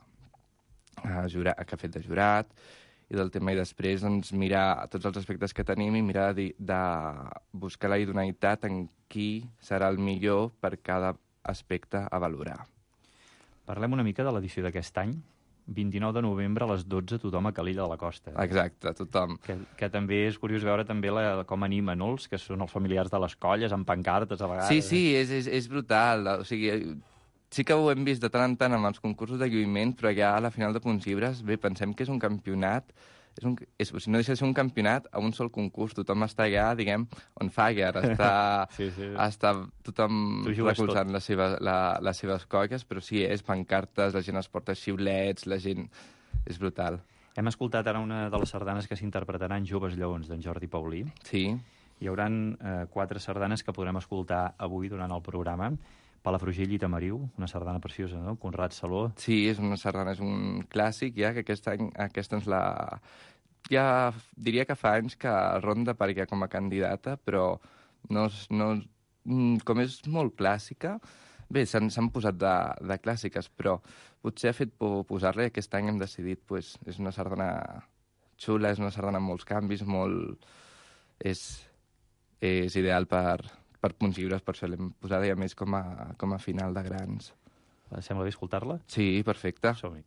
a, jurat, que ha fet de jurat, i del tema, i després doncs, mirar tots els aspectes que tenim i mirar de, de buscar la idoneïtat en qui serà el millor per cada aspecte a valorar. Parlem una mica de l'edició d'aquest any. vint-i-nou de novembre a les dotze, tothom a Calella de la Costa. Exacte, tothom. Que, que també és curiós veure també la, com anima, no?, els que són els familiars de les colles, amb pancartes a vegades. Sí, sí, és, és, és brutal. O sigui, sí que ho hem vist de tant en tant amb els concursos de lluïment, però ja a la final de Punts Lliures, bé, pensem que és un campionat, és un, és, o sigui, no deixa de ser un campionat a un sol concurs, tothom està allà, diguem, on fire, està, sí, sí. està tothom recolzant les seves, la, les seves colles, però sí, és pancartes, la gent es porta xiulets, la gent... És brutal. Hem escoltat ara una de les sardanes que s'interpretaran, Joves Lleons, d'en Jordi Paulí. Sí. Hi haurà eh, quatre sardanes que podrem escoltar avui durant el programa. Palafrugell i Tamariu, una sardana preciosa, no? Conrad Saló. Sí, és una sardana, és un clàssic, ja, que aquest any, aquesta ens la... Ja diria que fa anys que ronda per ja com a candidata, però no, no, com és molt clàssica, bé, s'han posat de, de clàssiques, però potser ha fet por posar-la i aquest any hem decidit, pues, és una sardana xula, és una sardana amb molts canvis, molt... És, és ideal per... per Punts Lliures, per això l'hem posada ja més com a, com a final de grans. Sembla bé escoltar-la? Sí, perfecte. Som-hi.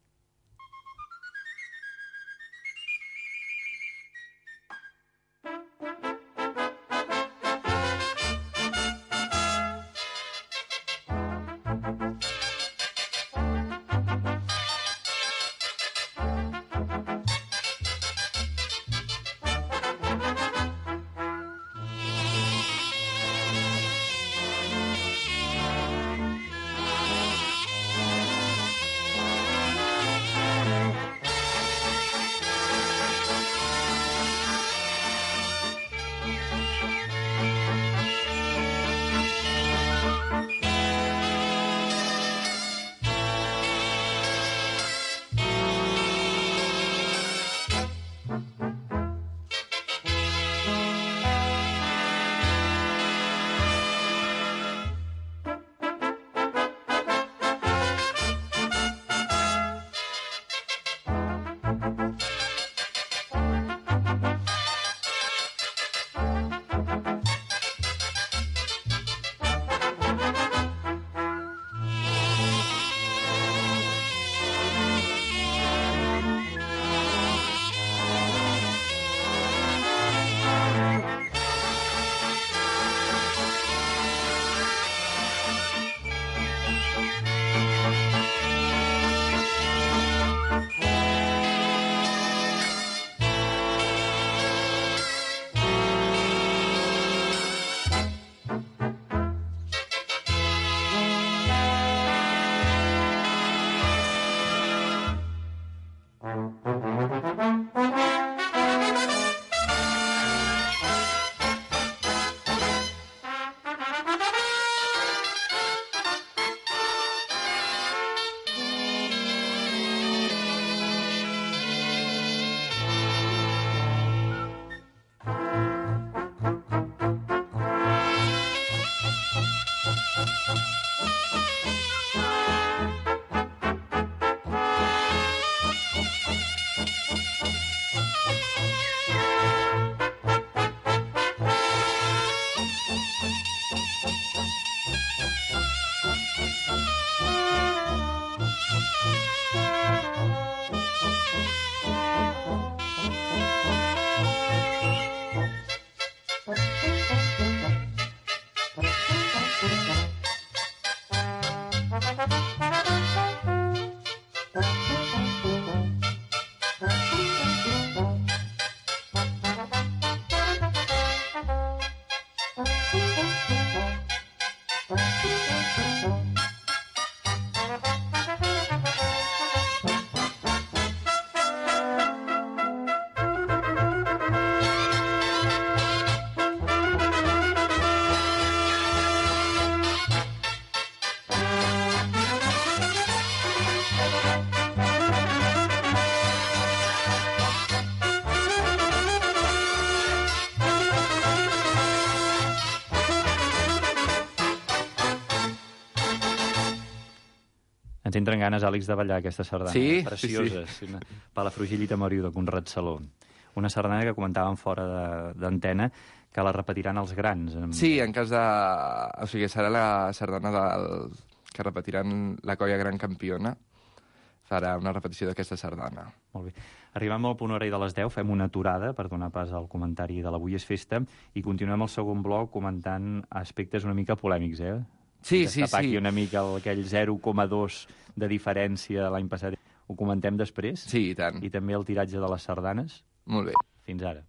Ens entren ganes, Àlex, de ballar aquesta sardana. Sí? Preciosa. Sí, sí. Palafrugell i Tamoriu, de Conrad Saló. Una sardana que comentàvem fora d'antena, que la repetiran els grans. Amb... Sí, en cas de... O sigui, serà la sardana del... que repetiran la colla gran campiona. Farà una repetició d'aquesta sardana. Molt bé. Arribem al punt hora de les deu, fem una aturada per donar pas al comentari de l'Avui és festa i continuem el segon bloc comentant aspectes una mica polèmics, eh? Sí, sí, Destapar sí. aquí una mica el, aquell zero coma dos de diferència de l'any passat. Ho comentem després? Sí, i tant. I també el tiratge de les sardanes? Molt bé. Fins ara.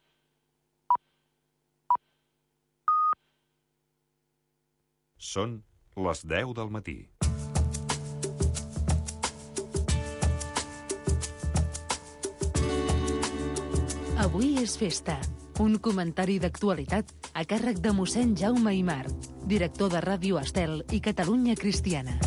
Són les deu del matí. Avui és festa. Un comentari d'actualitat a càrrec de mossèn Jaume Aimar, director de Ràdio Estel i Catalunya Cristiana.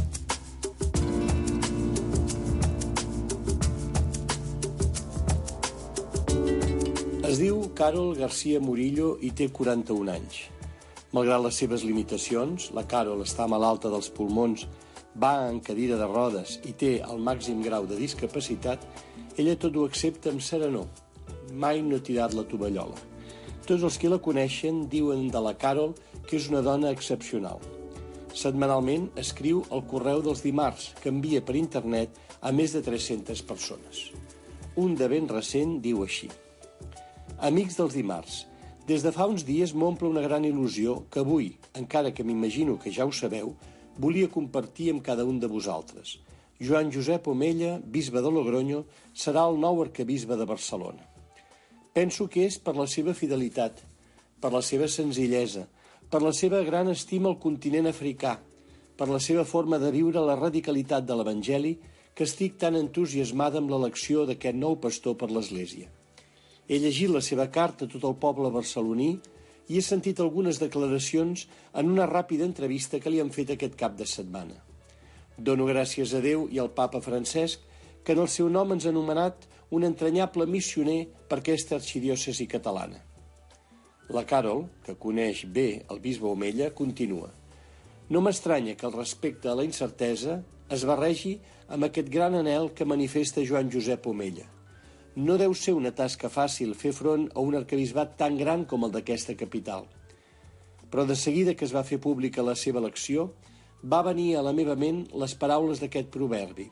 Es diu Carol García Murillo i té quaranta-un anys. Malgrat les seves limitacions, la Carol està malalta dels pulmons, va en cadira de rodes i té el màxim grau de discapacitat, ella tot ho accepta amb serenor. Mai no ha tirat la tovallola. Tots els que la coneixen diuen de la Carol que és una dona excepcional. Setmanalment escriu el correu dels dimarts, que envia per internet a més de tres-centes persones. Un de ben recent diu així: Amics dels dimarts, des de fa uns dies m'omple una gran il·lusió que avui, encara que m'imagino que ja ho sabeu, volia compartir amb cada un de vosaltres. Joan Josep Omella, bisbe de Logroño, serà el nou arquebisbe de Barcelona. Penso que és per la seva fidelitat, per la seva senzillesa, per la seva gran estima al continent africà, per la seva forma de viure la radicalitat de l'Evangeli, que estic tan entusiasmada amb l'elecció d'aquest nou pastor per l'Església. He llegit la seva carta a tot el poble barceloní i he sentit algunes declaracions en una ràpida entrevista que li han fet aquest cap de setmana. Dono gràcies a Déu i al papa Francesc que en el seu nom ens ha anomenat un entranyable missioner per aquesta arxidiòcesi catalana. La Carol, que coneix bé el bisbe Omella, continua. No m'estranya que el respecte a la incertesa es barregi amb aquest gran anhel que manifesta Joan Josep Omella. No deu ser una tasca fàcil fer front a un arquebisbat tan gran com el d'aquesta capital. Però de seguida que es va fer pública la seva elecció, va venir a la meva ment les paraules d'aquest proverbi.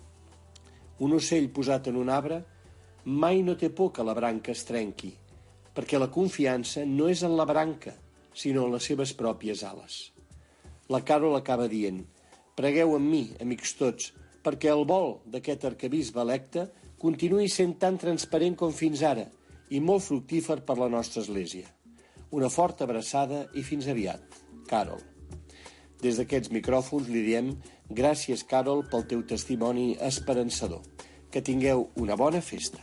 Un ocell posat en un arbre mai no té por que la branca es trenqui, perquè la confiança no és en la branca, sinó en les seves pròpies ales. La Carol acaba dient: pregueu amb mi, amics tots, perquè el vol d'aquest arquebisbe electe continuï sent tan transparent com fins ara i molt fructífer per la nostra Església. Una forta abraçada i fins aviat. Carol. Des d'aquests micròfons li diem gràcies, Carol, pel teu testimoni esperançador. Que tingueu una bona festa.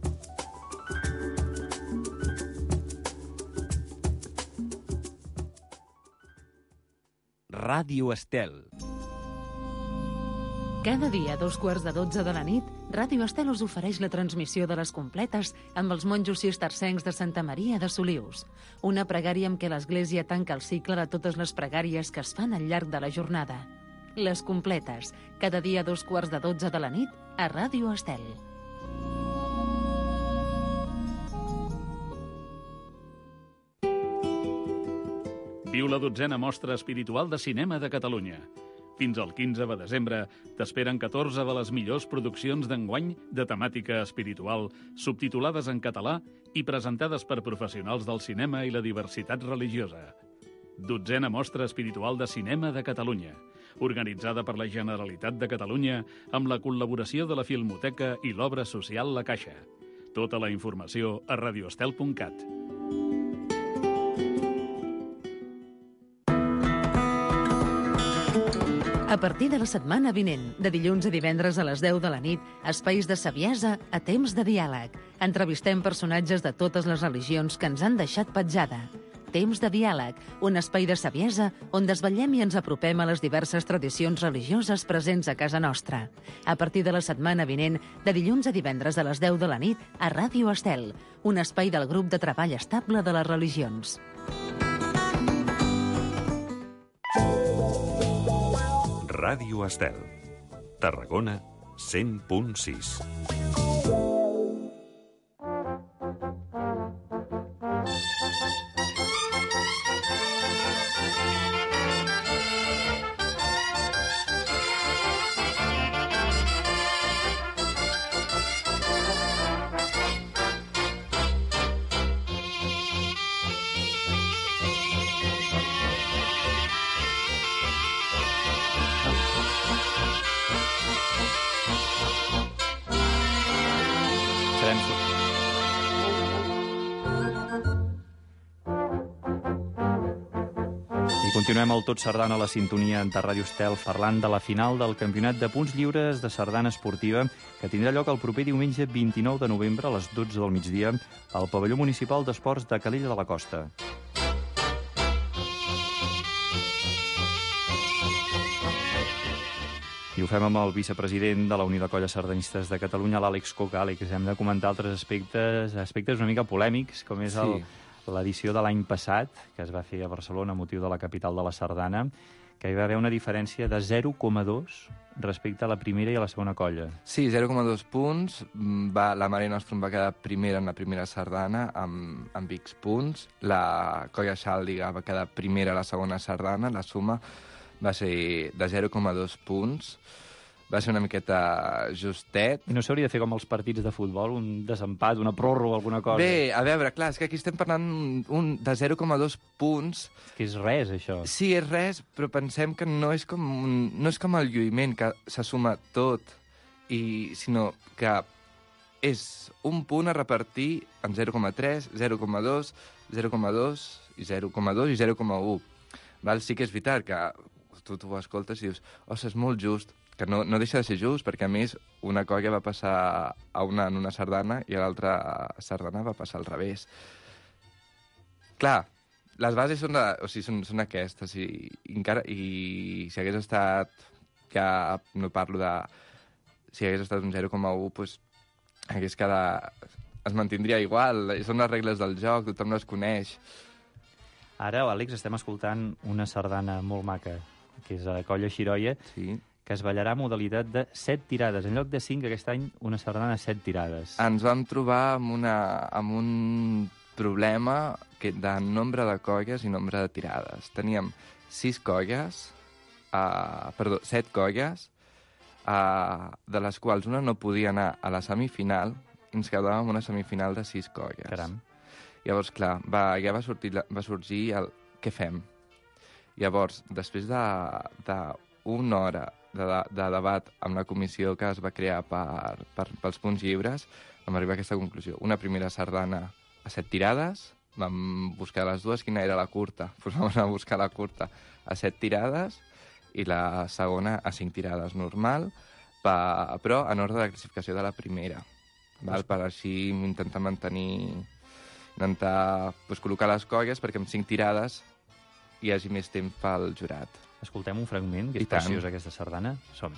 Ràdio Estel. Cada dia a dos quarts de dotze de la nit, Ràdio Estel us ofereix la transmissió de les completes amb els monjos cistercencs de Santa Maria de Solius. Una pregària amb què l'Església tanca el cicle de totes les pregàries que es fan al llarg de la jornada. Les completes, cada dia a dos quarts de dotze de la nit, a Ràdio Estel. Viu la dotzena mostra espiritual de cinema de Catalunya. Fins al quinze de desembre t'esperen catorze de les millors produccions d'enguany de temàtica espiritual, subtitulades en català i presentades per professionals del cinema i la diversitat religiosa. Dotzena mostra espiritual de cinema de Catalunya, organitzada per la Generalitat de Catalunya amb la col·laboració de la Filmoteca i l'Obra Social La Caixa. Tota la informació a radioestel punt cat. A partir de la setmana vinent, de dilluns a divendres a les deu de la nit, espais de saviesa a temps de diàleg. Entrevistem personatges de totes les religions que ens han deixat petjada. Temps de diàleg, un espai de saviesa on desvetllem i ens apropem a les diverses tradicions religioses presents a casa nostra. A partir de la setmana vinent, de dilluns a divendres a les deu de la nit, a Ràdio Estel, un espai del grup de treball estable de les religions. Ràdio Estel. Tarragona, cent punt sis. I continuem el Tot Sardana a la sintonia de Ràdio Estel parlant de la final del Campionat de Punts Lliures de Sardana Esportiva que tindrà lloc el proper diumenge vint-i-nou de novembre a les dotze del migdia al pavelló municipal d'esports de Calella de la Costa. I ho fem amb el vicepresident de la Unió de Colles Sardanistes de Catalunya, l'Àlex Coca. Àlex, hem de comentar altres aspectes, aspectes una mica polèmics, com és el... Sí. L'edició de l'any passat, que es va fer a Barcelona a motiu de la capital de la Sardana, que hi va haver una diferència de zero coma dos respecte a la primera i a la segona colla. Sí, zero coma dos punts. Va, la Mare Nostrum va quedar primera en la primera sardana amb, amb X punts. La colla Xàldiga va quedar primera a la segona sardana. La suma va ser de zero coma dos punts. Va ser una miqueta justet. I no s'hauria de fer com els partits de futbol, un desempat, una pròrroga, alguna cosa? Bé, a veure, clar, és que aquí estem parlant un de zero coma dos punts. És que és res, això. Sí, és res, però pensem que no és com, un, no és com el lluïment, que se suma tot, i, sinó que és un punt a repartir en zero coma tres, zero coma dos, zero coma dos i zero coma dos i zero coma u. Val? Sí que és veritat que tu t'ho escoltes i dius, ostres, és molt just, que no, no deixa de ser just, perquè a més una colla va passar a una en una sardana i a l'altra sardana va passar al revés. Clar, les bases són, de, o sigui, són, són aquestes, i, i, encara, i si hagués estat, ja no parlo de... Si hagués estat un zero coma u, doncs hagués quedat... es mantindria igual, són les regles del joc, tothom les coneix. Ara, Àlex, estem escoltant una sardana molt maca, que és a Colla Xiroia, sí, que es ballarà a modalitat de set tirades. En lloc de cinc, aquest any, una sardana de set tirades. Ens vam trobar amb, una, amb un problema que de nombre de colles i nombre de tirades. Teníem sis colles, uh, perdó, set colles, uh, de les quals una no podia anar a la semifinal, i ens quedàvem una semifinal de sis colles. Caram. Llavors, clar, va, ja va sortir, va sorgir el què fem. Llavors, després de, de una hora de, de debat amb la comissió que es va crear per, per, pels punts lliures, vam arribar a aquesta conclusió. Una primera sardana a set tirades, vam buscar les dues, quina era la curta? Pues vam anar a buscar la curta a set tirades i la segona a cinc tirades normal, pa, però en ordre de classificació de la primera. Val? Per així intentar mantenir... intentar pues, col·locar les colles perquè amb cinc tirades hi hagi més temps pel jurat. Escoltem un fragment, que és preciós aquesta sardana. Som.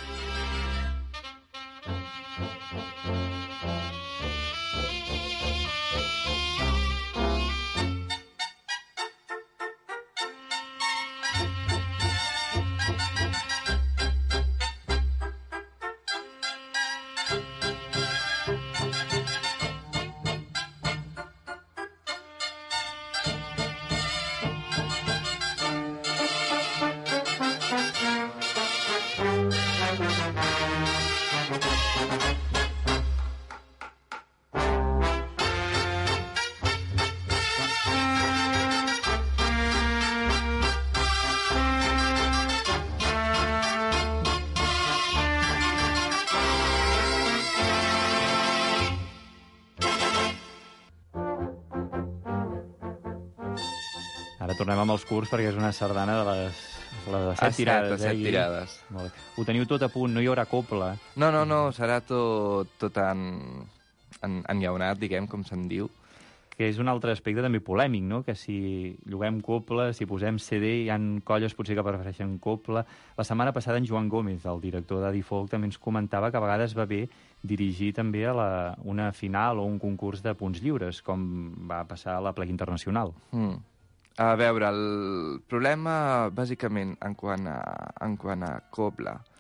Ara tornem amb els curts perquè és una sardana de les, les de set a tirades. set, a set eh? tirades. Molt bé. Ho teniu tot a punt, no hi haurà copla. No, no, no, serà tot, tot en, en, enllaunat, diguem, com se'n diu. Que és un altre aspecte també polèmic, no? Que si lloguem copla, si posem C D, hi ha colles potser que prefereixen copla. La setmana passada en Joan Gómez, el director d'Adi Folk, també ens comentava que a vegades va bé dirigir també a la, una final o un concurs de punts lliures, com va passar a la Plega Internacional. Mm. A veure, el problema, bàsicament, en quant a, en quant a copla,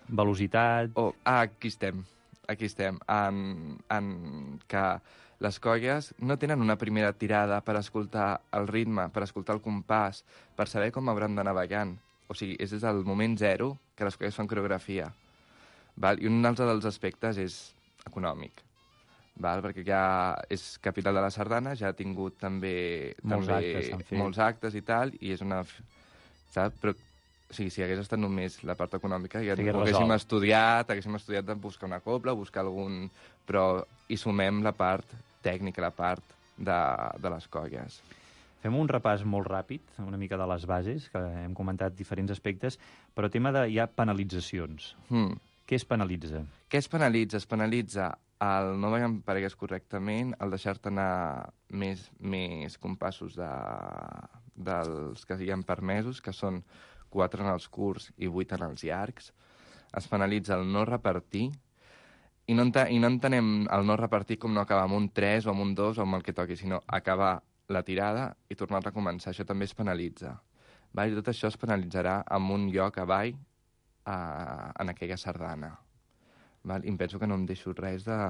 velocitat... Oh, ah, aquí estem, aquí estem. En, en que les colles no tenen una primera tirada per escoltar el ritme, per escoltar el compàs, per saber com hauran d'anar ballant. O sigui, és des del moment zero que les colles fan coreografia. Val? I un altre dels aspectes és econòmic. Val? Perquè ja és capital de la sardana, ja ha tingut també molts, també actes, molts actes i tal, i és una... Saps? Però, o sigui, si hagués estat només la part econòmica, ja ho haguéssim estudiat, haguéssim estudiat de buscar una cobla, buscar algun... Però hi sumem la part tècnica, la part de, de les colles. Fem un repàs molt ràpid, una mica de les bases, que hem comentat diferents aspectes, però tema de hi ha penalitzacions. Hmm. Què es penalitza? Què es penalitza? Es penalitza el no ballar amb parelles correctament, el deixar-te anar més, més compassos de, dels que hi ha permesos, que són quatre en els curts i vuit en els llargs. Es penalitza el no repartir, i no, ent i no entenem el no repartir com no acabar amb un tres o amb un dos o amb el que toqui, sinó acabar la tirada i tornar a començar. Això també es penalitza. Val? I tot això es penalitzarà amb un lloc avall a, en aquella sardana. Val? I em penso que no em deixo res de,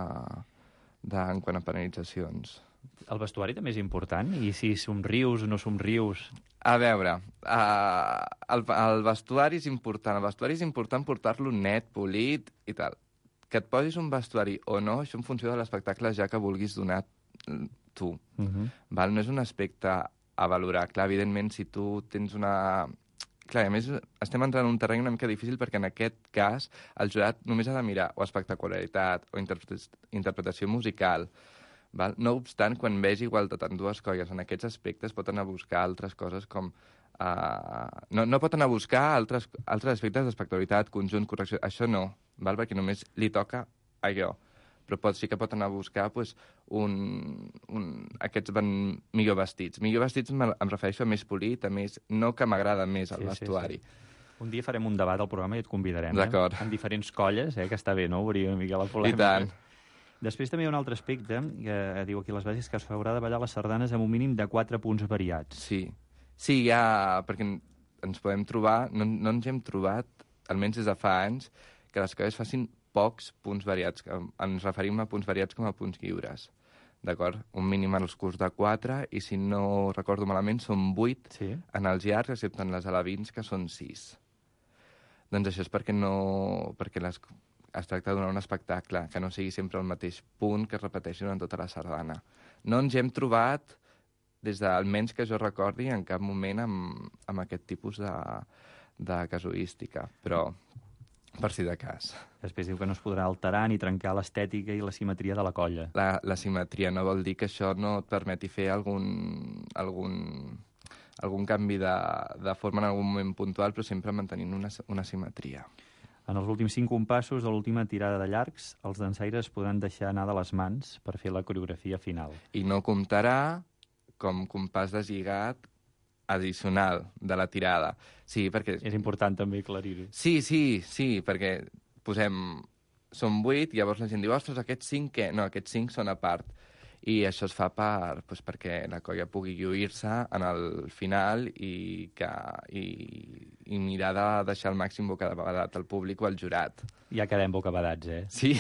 de, en quant a penalitzacions. El vestuari també és important? I si somrius o no somrius? A veure, uh, el, el vestuari és important. El vestuari és important portar-lo net, polit i tal. Que et posis un vestuari o no, això en funció de l'espectacle ja que vulguis donar tu. Uh-huh. Val? No és un aspecte a valorar. Clar, evidentment, si tu tens una... Clar, a més, estem entrant en un terreny una mica difícil perquè en aquest cas el jurat només ha de mirar o espectacularitat o interpretació musical. Val? No obstant, quan vegi igualtat en dues colles en aquests aspectes pot anar a buscar altres coses com... Uh, no, no pot anar a buscar altres, altres aspectes d'espectacularitat, conjunt, correcció... Això no, val? Perquè només li toca allò. Però pot, sí que pot anar a buscar pues, un, un, aquests van millor vestits. Millor vestits em, em refereixo a més polit, a més... No que m'agrada més el sí, vestuari. Sí, sí. Un dia farem un debat al programa i et convidarem. D'acord. Eh? En diferents colles, eh? Que està bé, no? Obrir una mica la polèmica. I tant. Després també hi ha un altre aspecte, que diu aquí les bases, que s'haurà de ballar les sardanes amb un mínim de quatre punts variats. Sí, sí, ja, perquè ens podem trobar, no, no ens hem trobat, almenys des de fa anys, que les colles facin pocs punts variats. Ens referim a punts variats com a punts lliures. D'acord? Un mínim als curts de quatre, i si no recordo malament, són vuit sí. En els llargs, excepte en les alevins, que són sis. Doncs això és perquè no... perquè les... es tracta de donar un espectacle, que no sigui sempre el mateix punt que es repeteixi durant tota la sardana. No ens hem trobat, des d'almenys que jo recordi, en cap moment amb, amb aquest tipus de, de casuística, però per si de cas. Després diu que no es podrà alterar ni trencar l'estètica i la simetria de la colla. La, la simetria no vol dir que això no et permeti fer algun, algun, algun canvi de, de forma en algun moment puntual, però sempre mantenint una, una simetria. En els últims cinc compassos de l'última tirada de llargs, els dansaires podran deixar anar de les mans per fer la coreografia final. I no comptarà com compàs deslligat addicional de la tirada. Sí, perquè... És important també aclarir-ho. Sí, sí, sí, perquè posem... Són vuit, llavors la gent diu, ostres, aquests cinc què? No, aquests cinc són a part. I això es fa per, doncs, perquè la colla pugui lluir-se en el final i, que, i, i mirar de deixar el màxim bocabadat al públic o al jurat. Ja quedem bocabadats, eh? Sí.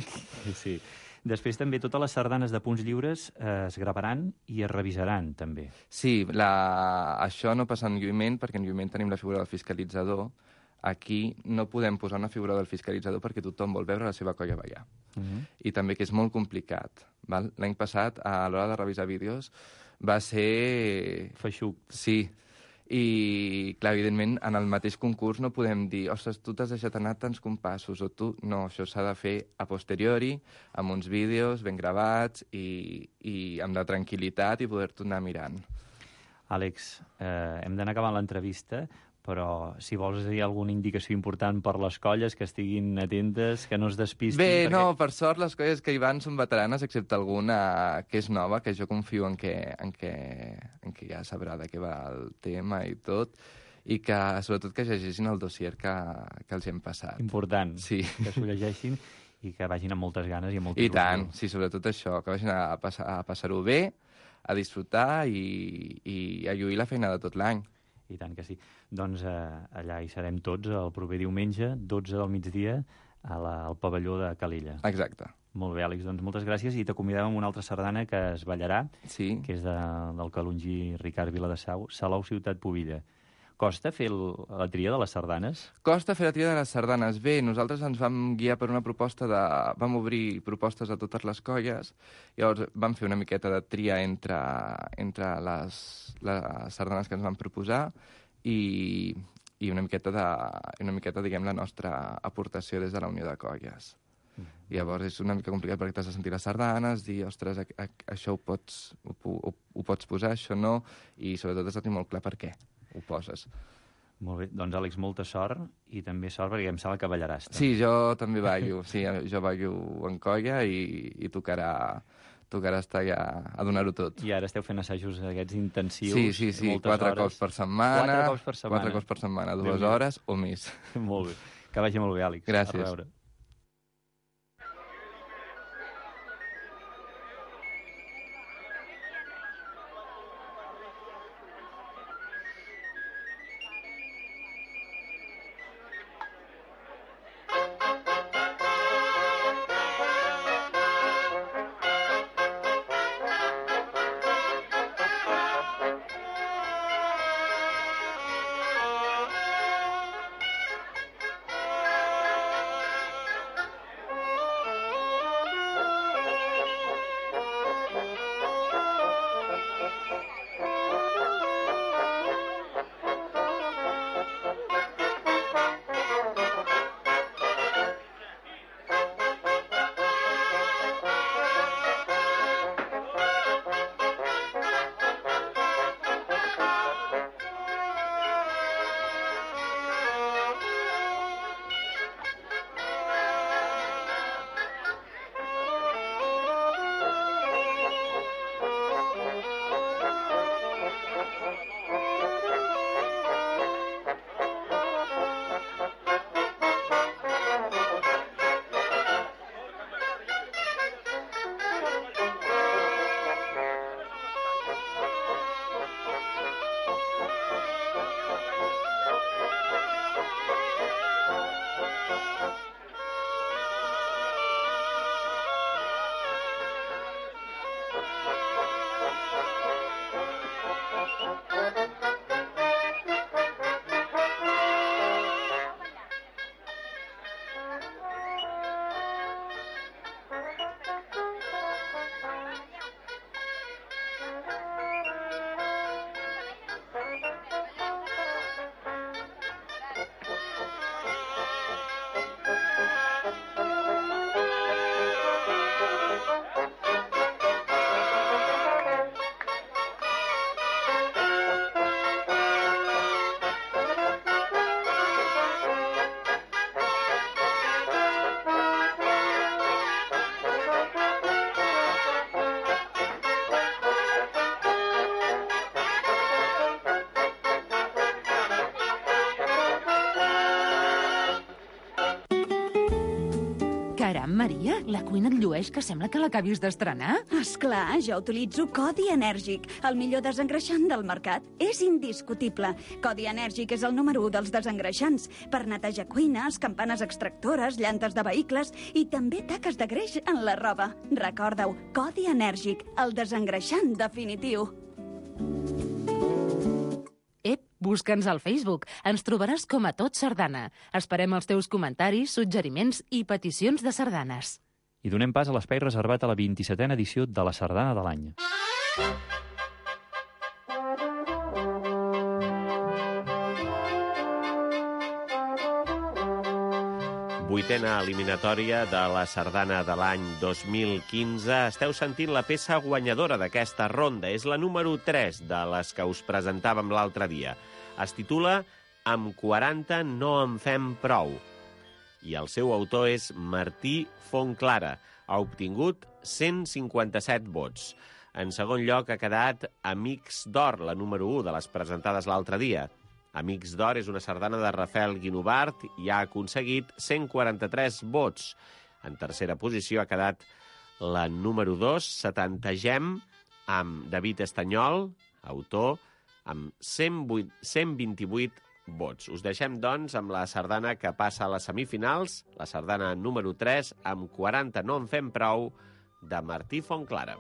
Sí. Després també totes les sardanes de punts lliures eh, es gravaran i es revisaran, també. Sí, la... això no passa en lluïment, perquè en lluïment tenim la figura del fiscalitzador. Aquí no podem posar una figura del fiscalitzador perquè tothom vol veure la seva colla ballar. Uh -huh. I també que és molt complicat. L'any passat, a l'hora de revisar vídeos, va ser... Feixuc. Sí. I, clar, evidentment, en el mateix concurs no podem dir ostres, tu t'has deixat anar tants compassos, o tu... No, això s'ha de fer a posteriori, amb uns vídeos ben gravats i, i amb la tranquil·litat i poder-t'ho anar mirant. Àlex, eh, hem d'anar acabant l'entrevista, però si vols dir alguna indicació important per les colles, que estiguin atentes, que no es despistin... Bé, perquè... no, per sort les colles que hi van són veteranes, excepte alguna que és nova, que jo confio en que, en que, en que ja sabrà de què va el tema i tot, i que sobretot que llegeixin el dossier que, que els hem passat. Important, sí. Que s'ho llegeixin i que vagin amb moltes ganes i amb molta I tant, sí, sobretot això, que vagin a, passar, a passar-ho bé, a disfrutar i, i a lluir la feina de tot l'any. I tant que sí. Doncs eh, allà hi serem tots el proper diumenge, dotze del migdia, a la, al pavelló de Calella. Exacte. Molt bé, Àlex, doncs moltes gràcies i t'acomiadem amb una altra sardana que es ballarà, sí. que és de, del calongí Ricard Viladesau, Salou Ciutat Pubilla. Costa fer el, la tria de les sardanes? Costa fer la tria de les sardanes. Bé, nosaltres ens vam guiar per una proposta de... Vam obrir propostes a totes les colles, llavors vam fer una miqueta de tria entre, entre les, les sardanes que ens van proposar i, i una miqueta, de, una miqueta, diguem, la nostra aportació des de la Unió de Colles. Mm. Llavors és una mica complicat perquè t'has de sentir les sardanes, dir, ostres, a, a, això ho pots, ho, ho, ho pots posar, això no, i sobretot has de tenir molt clar per què ho poses. Molt bé, doncs Àlex, molta sort i també sort perquè em sembla que ballaràs. També. Sí, jo també ballo, sí, jo ballo en colla i, i tocarà, tocarà estar ja a donar-ho tot. I ara esteu fent assajos aquests intensius? Sí, sí, sí, quatre hores. cops per setmana. Quatre cops per setmana. Quatre cops per setmana, dues hores o més. Molt bé, que vagi molt bé, Àlex. Gràcies. A reveure. Caram, Maria, la cuina et llueix que sembla que l'acabis d'estrenar. Esclar, jo utilitzo Codi Enèrgic, el millor desengreixant del mercat. És indiscutible. Codi Enèrgic és el número u dels desengreixants per netejar cuines, campanes extractores, llantes de vehicles i també taques de greix en la roba. Recorda-ho, Codi Enèrgic, el desengreixant definitiu. Ep, busca'ns al Facebook. Ens trobaràs com a Tot Sardana. Esperem els teus comentaris, suggeriments i peticions de sardanes. I donem pas a l'espai reservat a la vint-i-setena edició de la Sardana de l'any. Vuitena eliminatòria de la Sardana de l'any dos mil quinze. Esteu sentint la peça guanyadora d'aquesta ronda. És la número tres de les que us presentàvem l'altre dia. Es titula Amb quaranta no en fem prou. I el seu autor és Martí Fontclara. Ha obtingut cent cinquanta-set vots. En segon lloc ha quedat Amics d'Or, la número u de les presentades l'altre dia. Amics d'Or és una sardana de Rafael Guinovart i ha aconseguit cent quaranta-tres vots. En tercera posició ha quedat la número dos, Setantegem, amb David Estanyol, autor, amb cent vuit, cent vint-i-vuit vots. Us deixem, doncs, amb la sardana que passa a les semifinals, la sardana número tres, amb quaranta no en fem prou, de Martí Fontclara.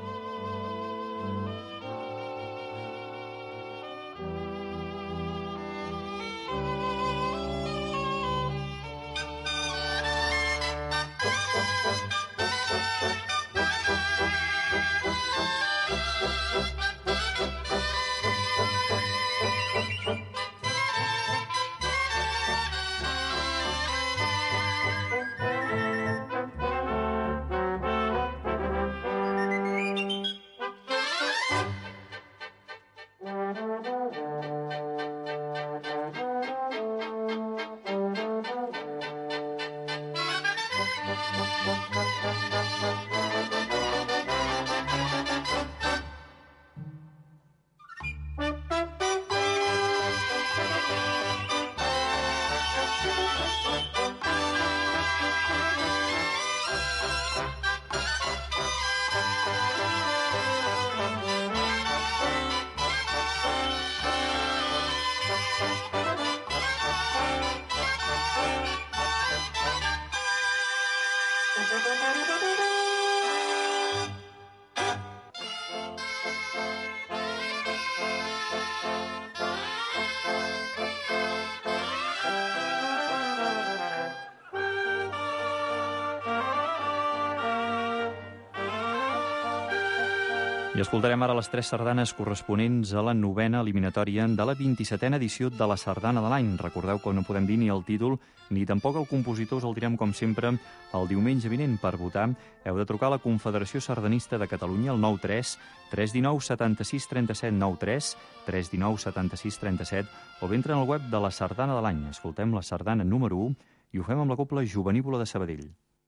I escoltarem ara les tres sardanes corresponents a la novena eliminatòria de la vint-i-setena edició de la Sardana de l'Any. Recordeu que no podem dir ni el títol ni tampoc el compositor, us el direm com sempre el diumenge vinent. Per votar heu de trucar a la Confederació Sardanista de Catalunya al nou tres tres cent dinou setanta-sis trenta-set nou tres tres cent dinou setanta-sis trenta-set o bé entren al web de la Sardana de l'Any. Escoltem la sardana número u i ho fem amb la Cobla Jovenívola de Sabadell.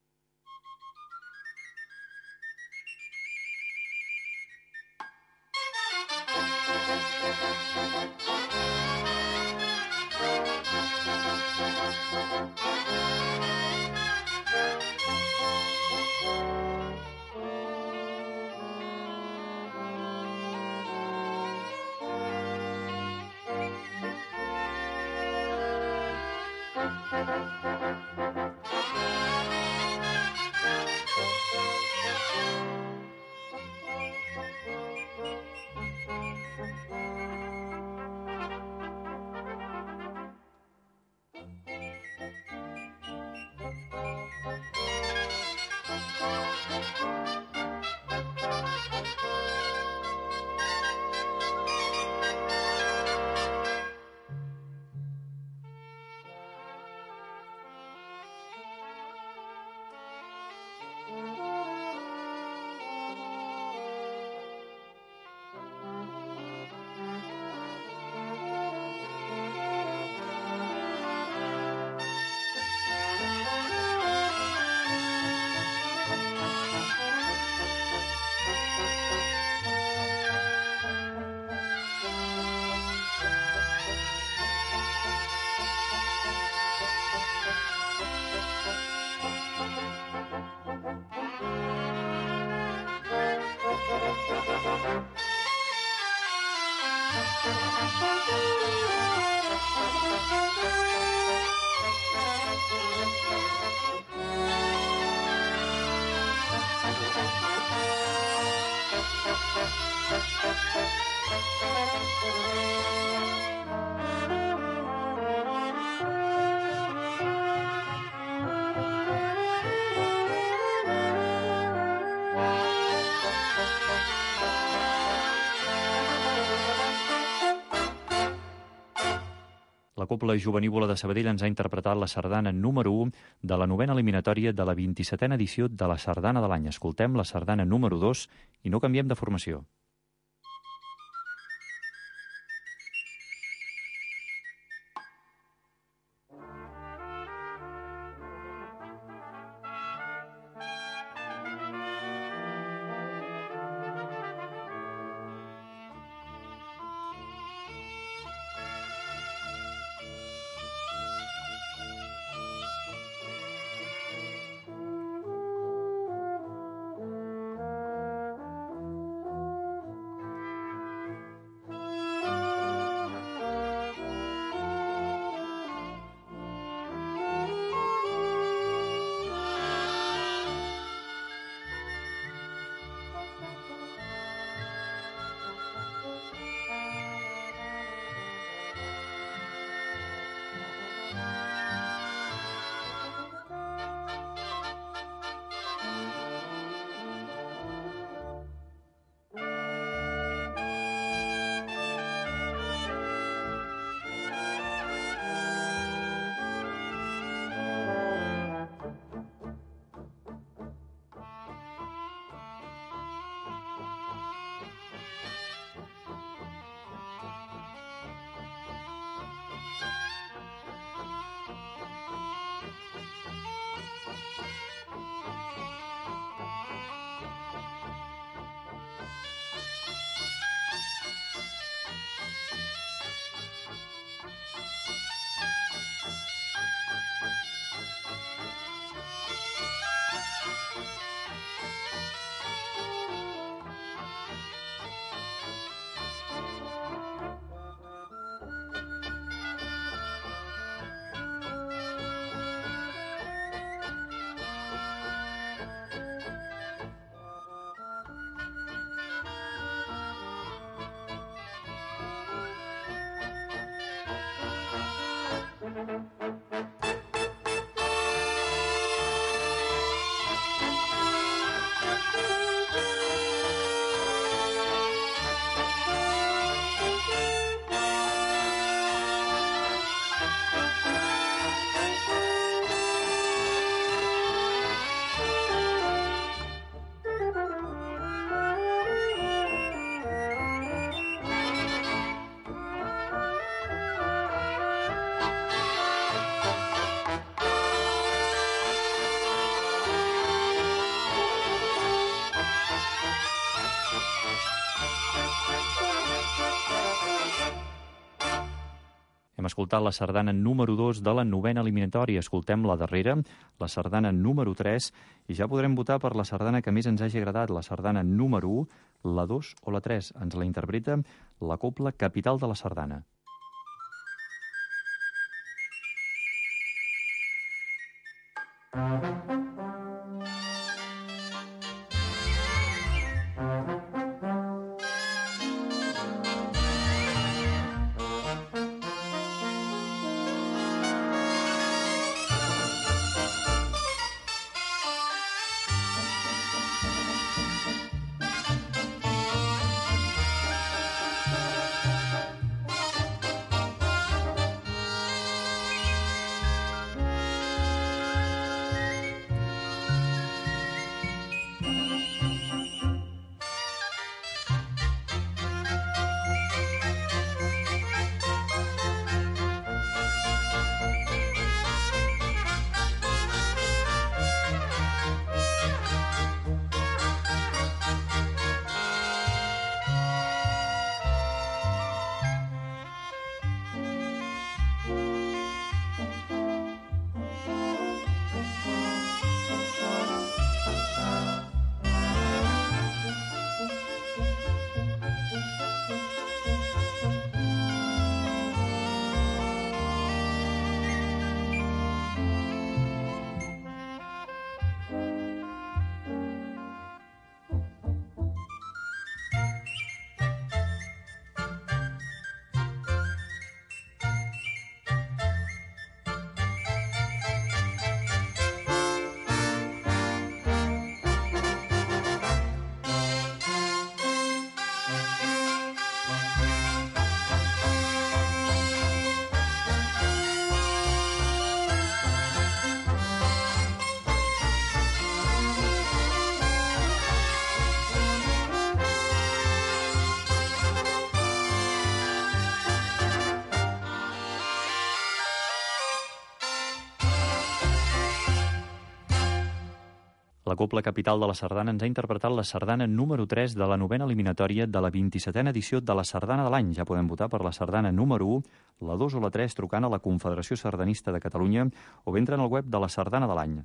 La Cobla Jovenívola de Sabadell ens ha interpretat la sardana número u de la novena eliminatòria de la vint-i-setena edició de la Sardana de l'Any. Escoltem la sardana número dos i no canviem de formació. escoltat la sardana número dos de la novena eliminatòria. Escoltem la darrera, la sardana número tres, i ja podrem votar per la sardana que més ens hagi agradat, la sardana número u, la dos o la tres. Ens la interpreta la Cobla Capital de la Sardana. La Cobla Capital de la Sardana ens ha interpretat la sardana número tres de la novena eliminatòria de la vint-i-setena edició de la Sardana de l'any. Ja podem votar per la sardana número u, la dos o la tres trucant a la Confederació Sardanista de Catalunya o bé entrant al web de la Sardana de l'any.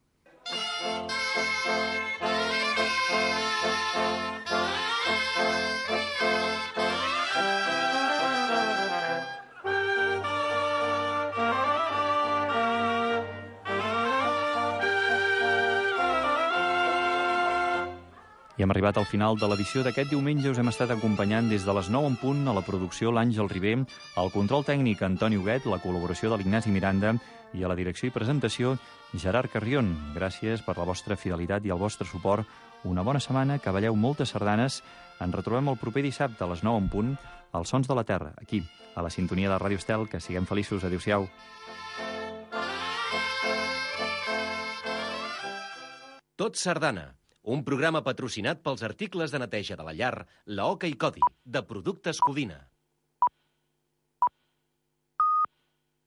I hem arribat al final de l'edició d'aquest diumenge. Us hem estat acompanyant des de les nou en punt a la producció l'Àngel Ribé, al control tècnic Antoni Huguet, la col·laboració de l'Ignasi Miranda i a la direcció i presentació Gerard Carrion. Gràcies per la vostra fidelitat i el vostre suport. Una bona setmana, que balleu moltes sardanes. Ens retrobem el proper dissabte a les nou en punt als Sons de la Terra, aquí, a la sintonia de Ràdio Estel. Que siguem feliços. Adéu-siau. Tot Sardana, un programa patrocinat pels articles de neteja de la llar, la Oca i Codi, de Productes Codina.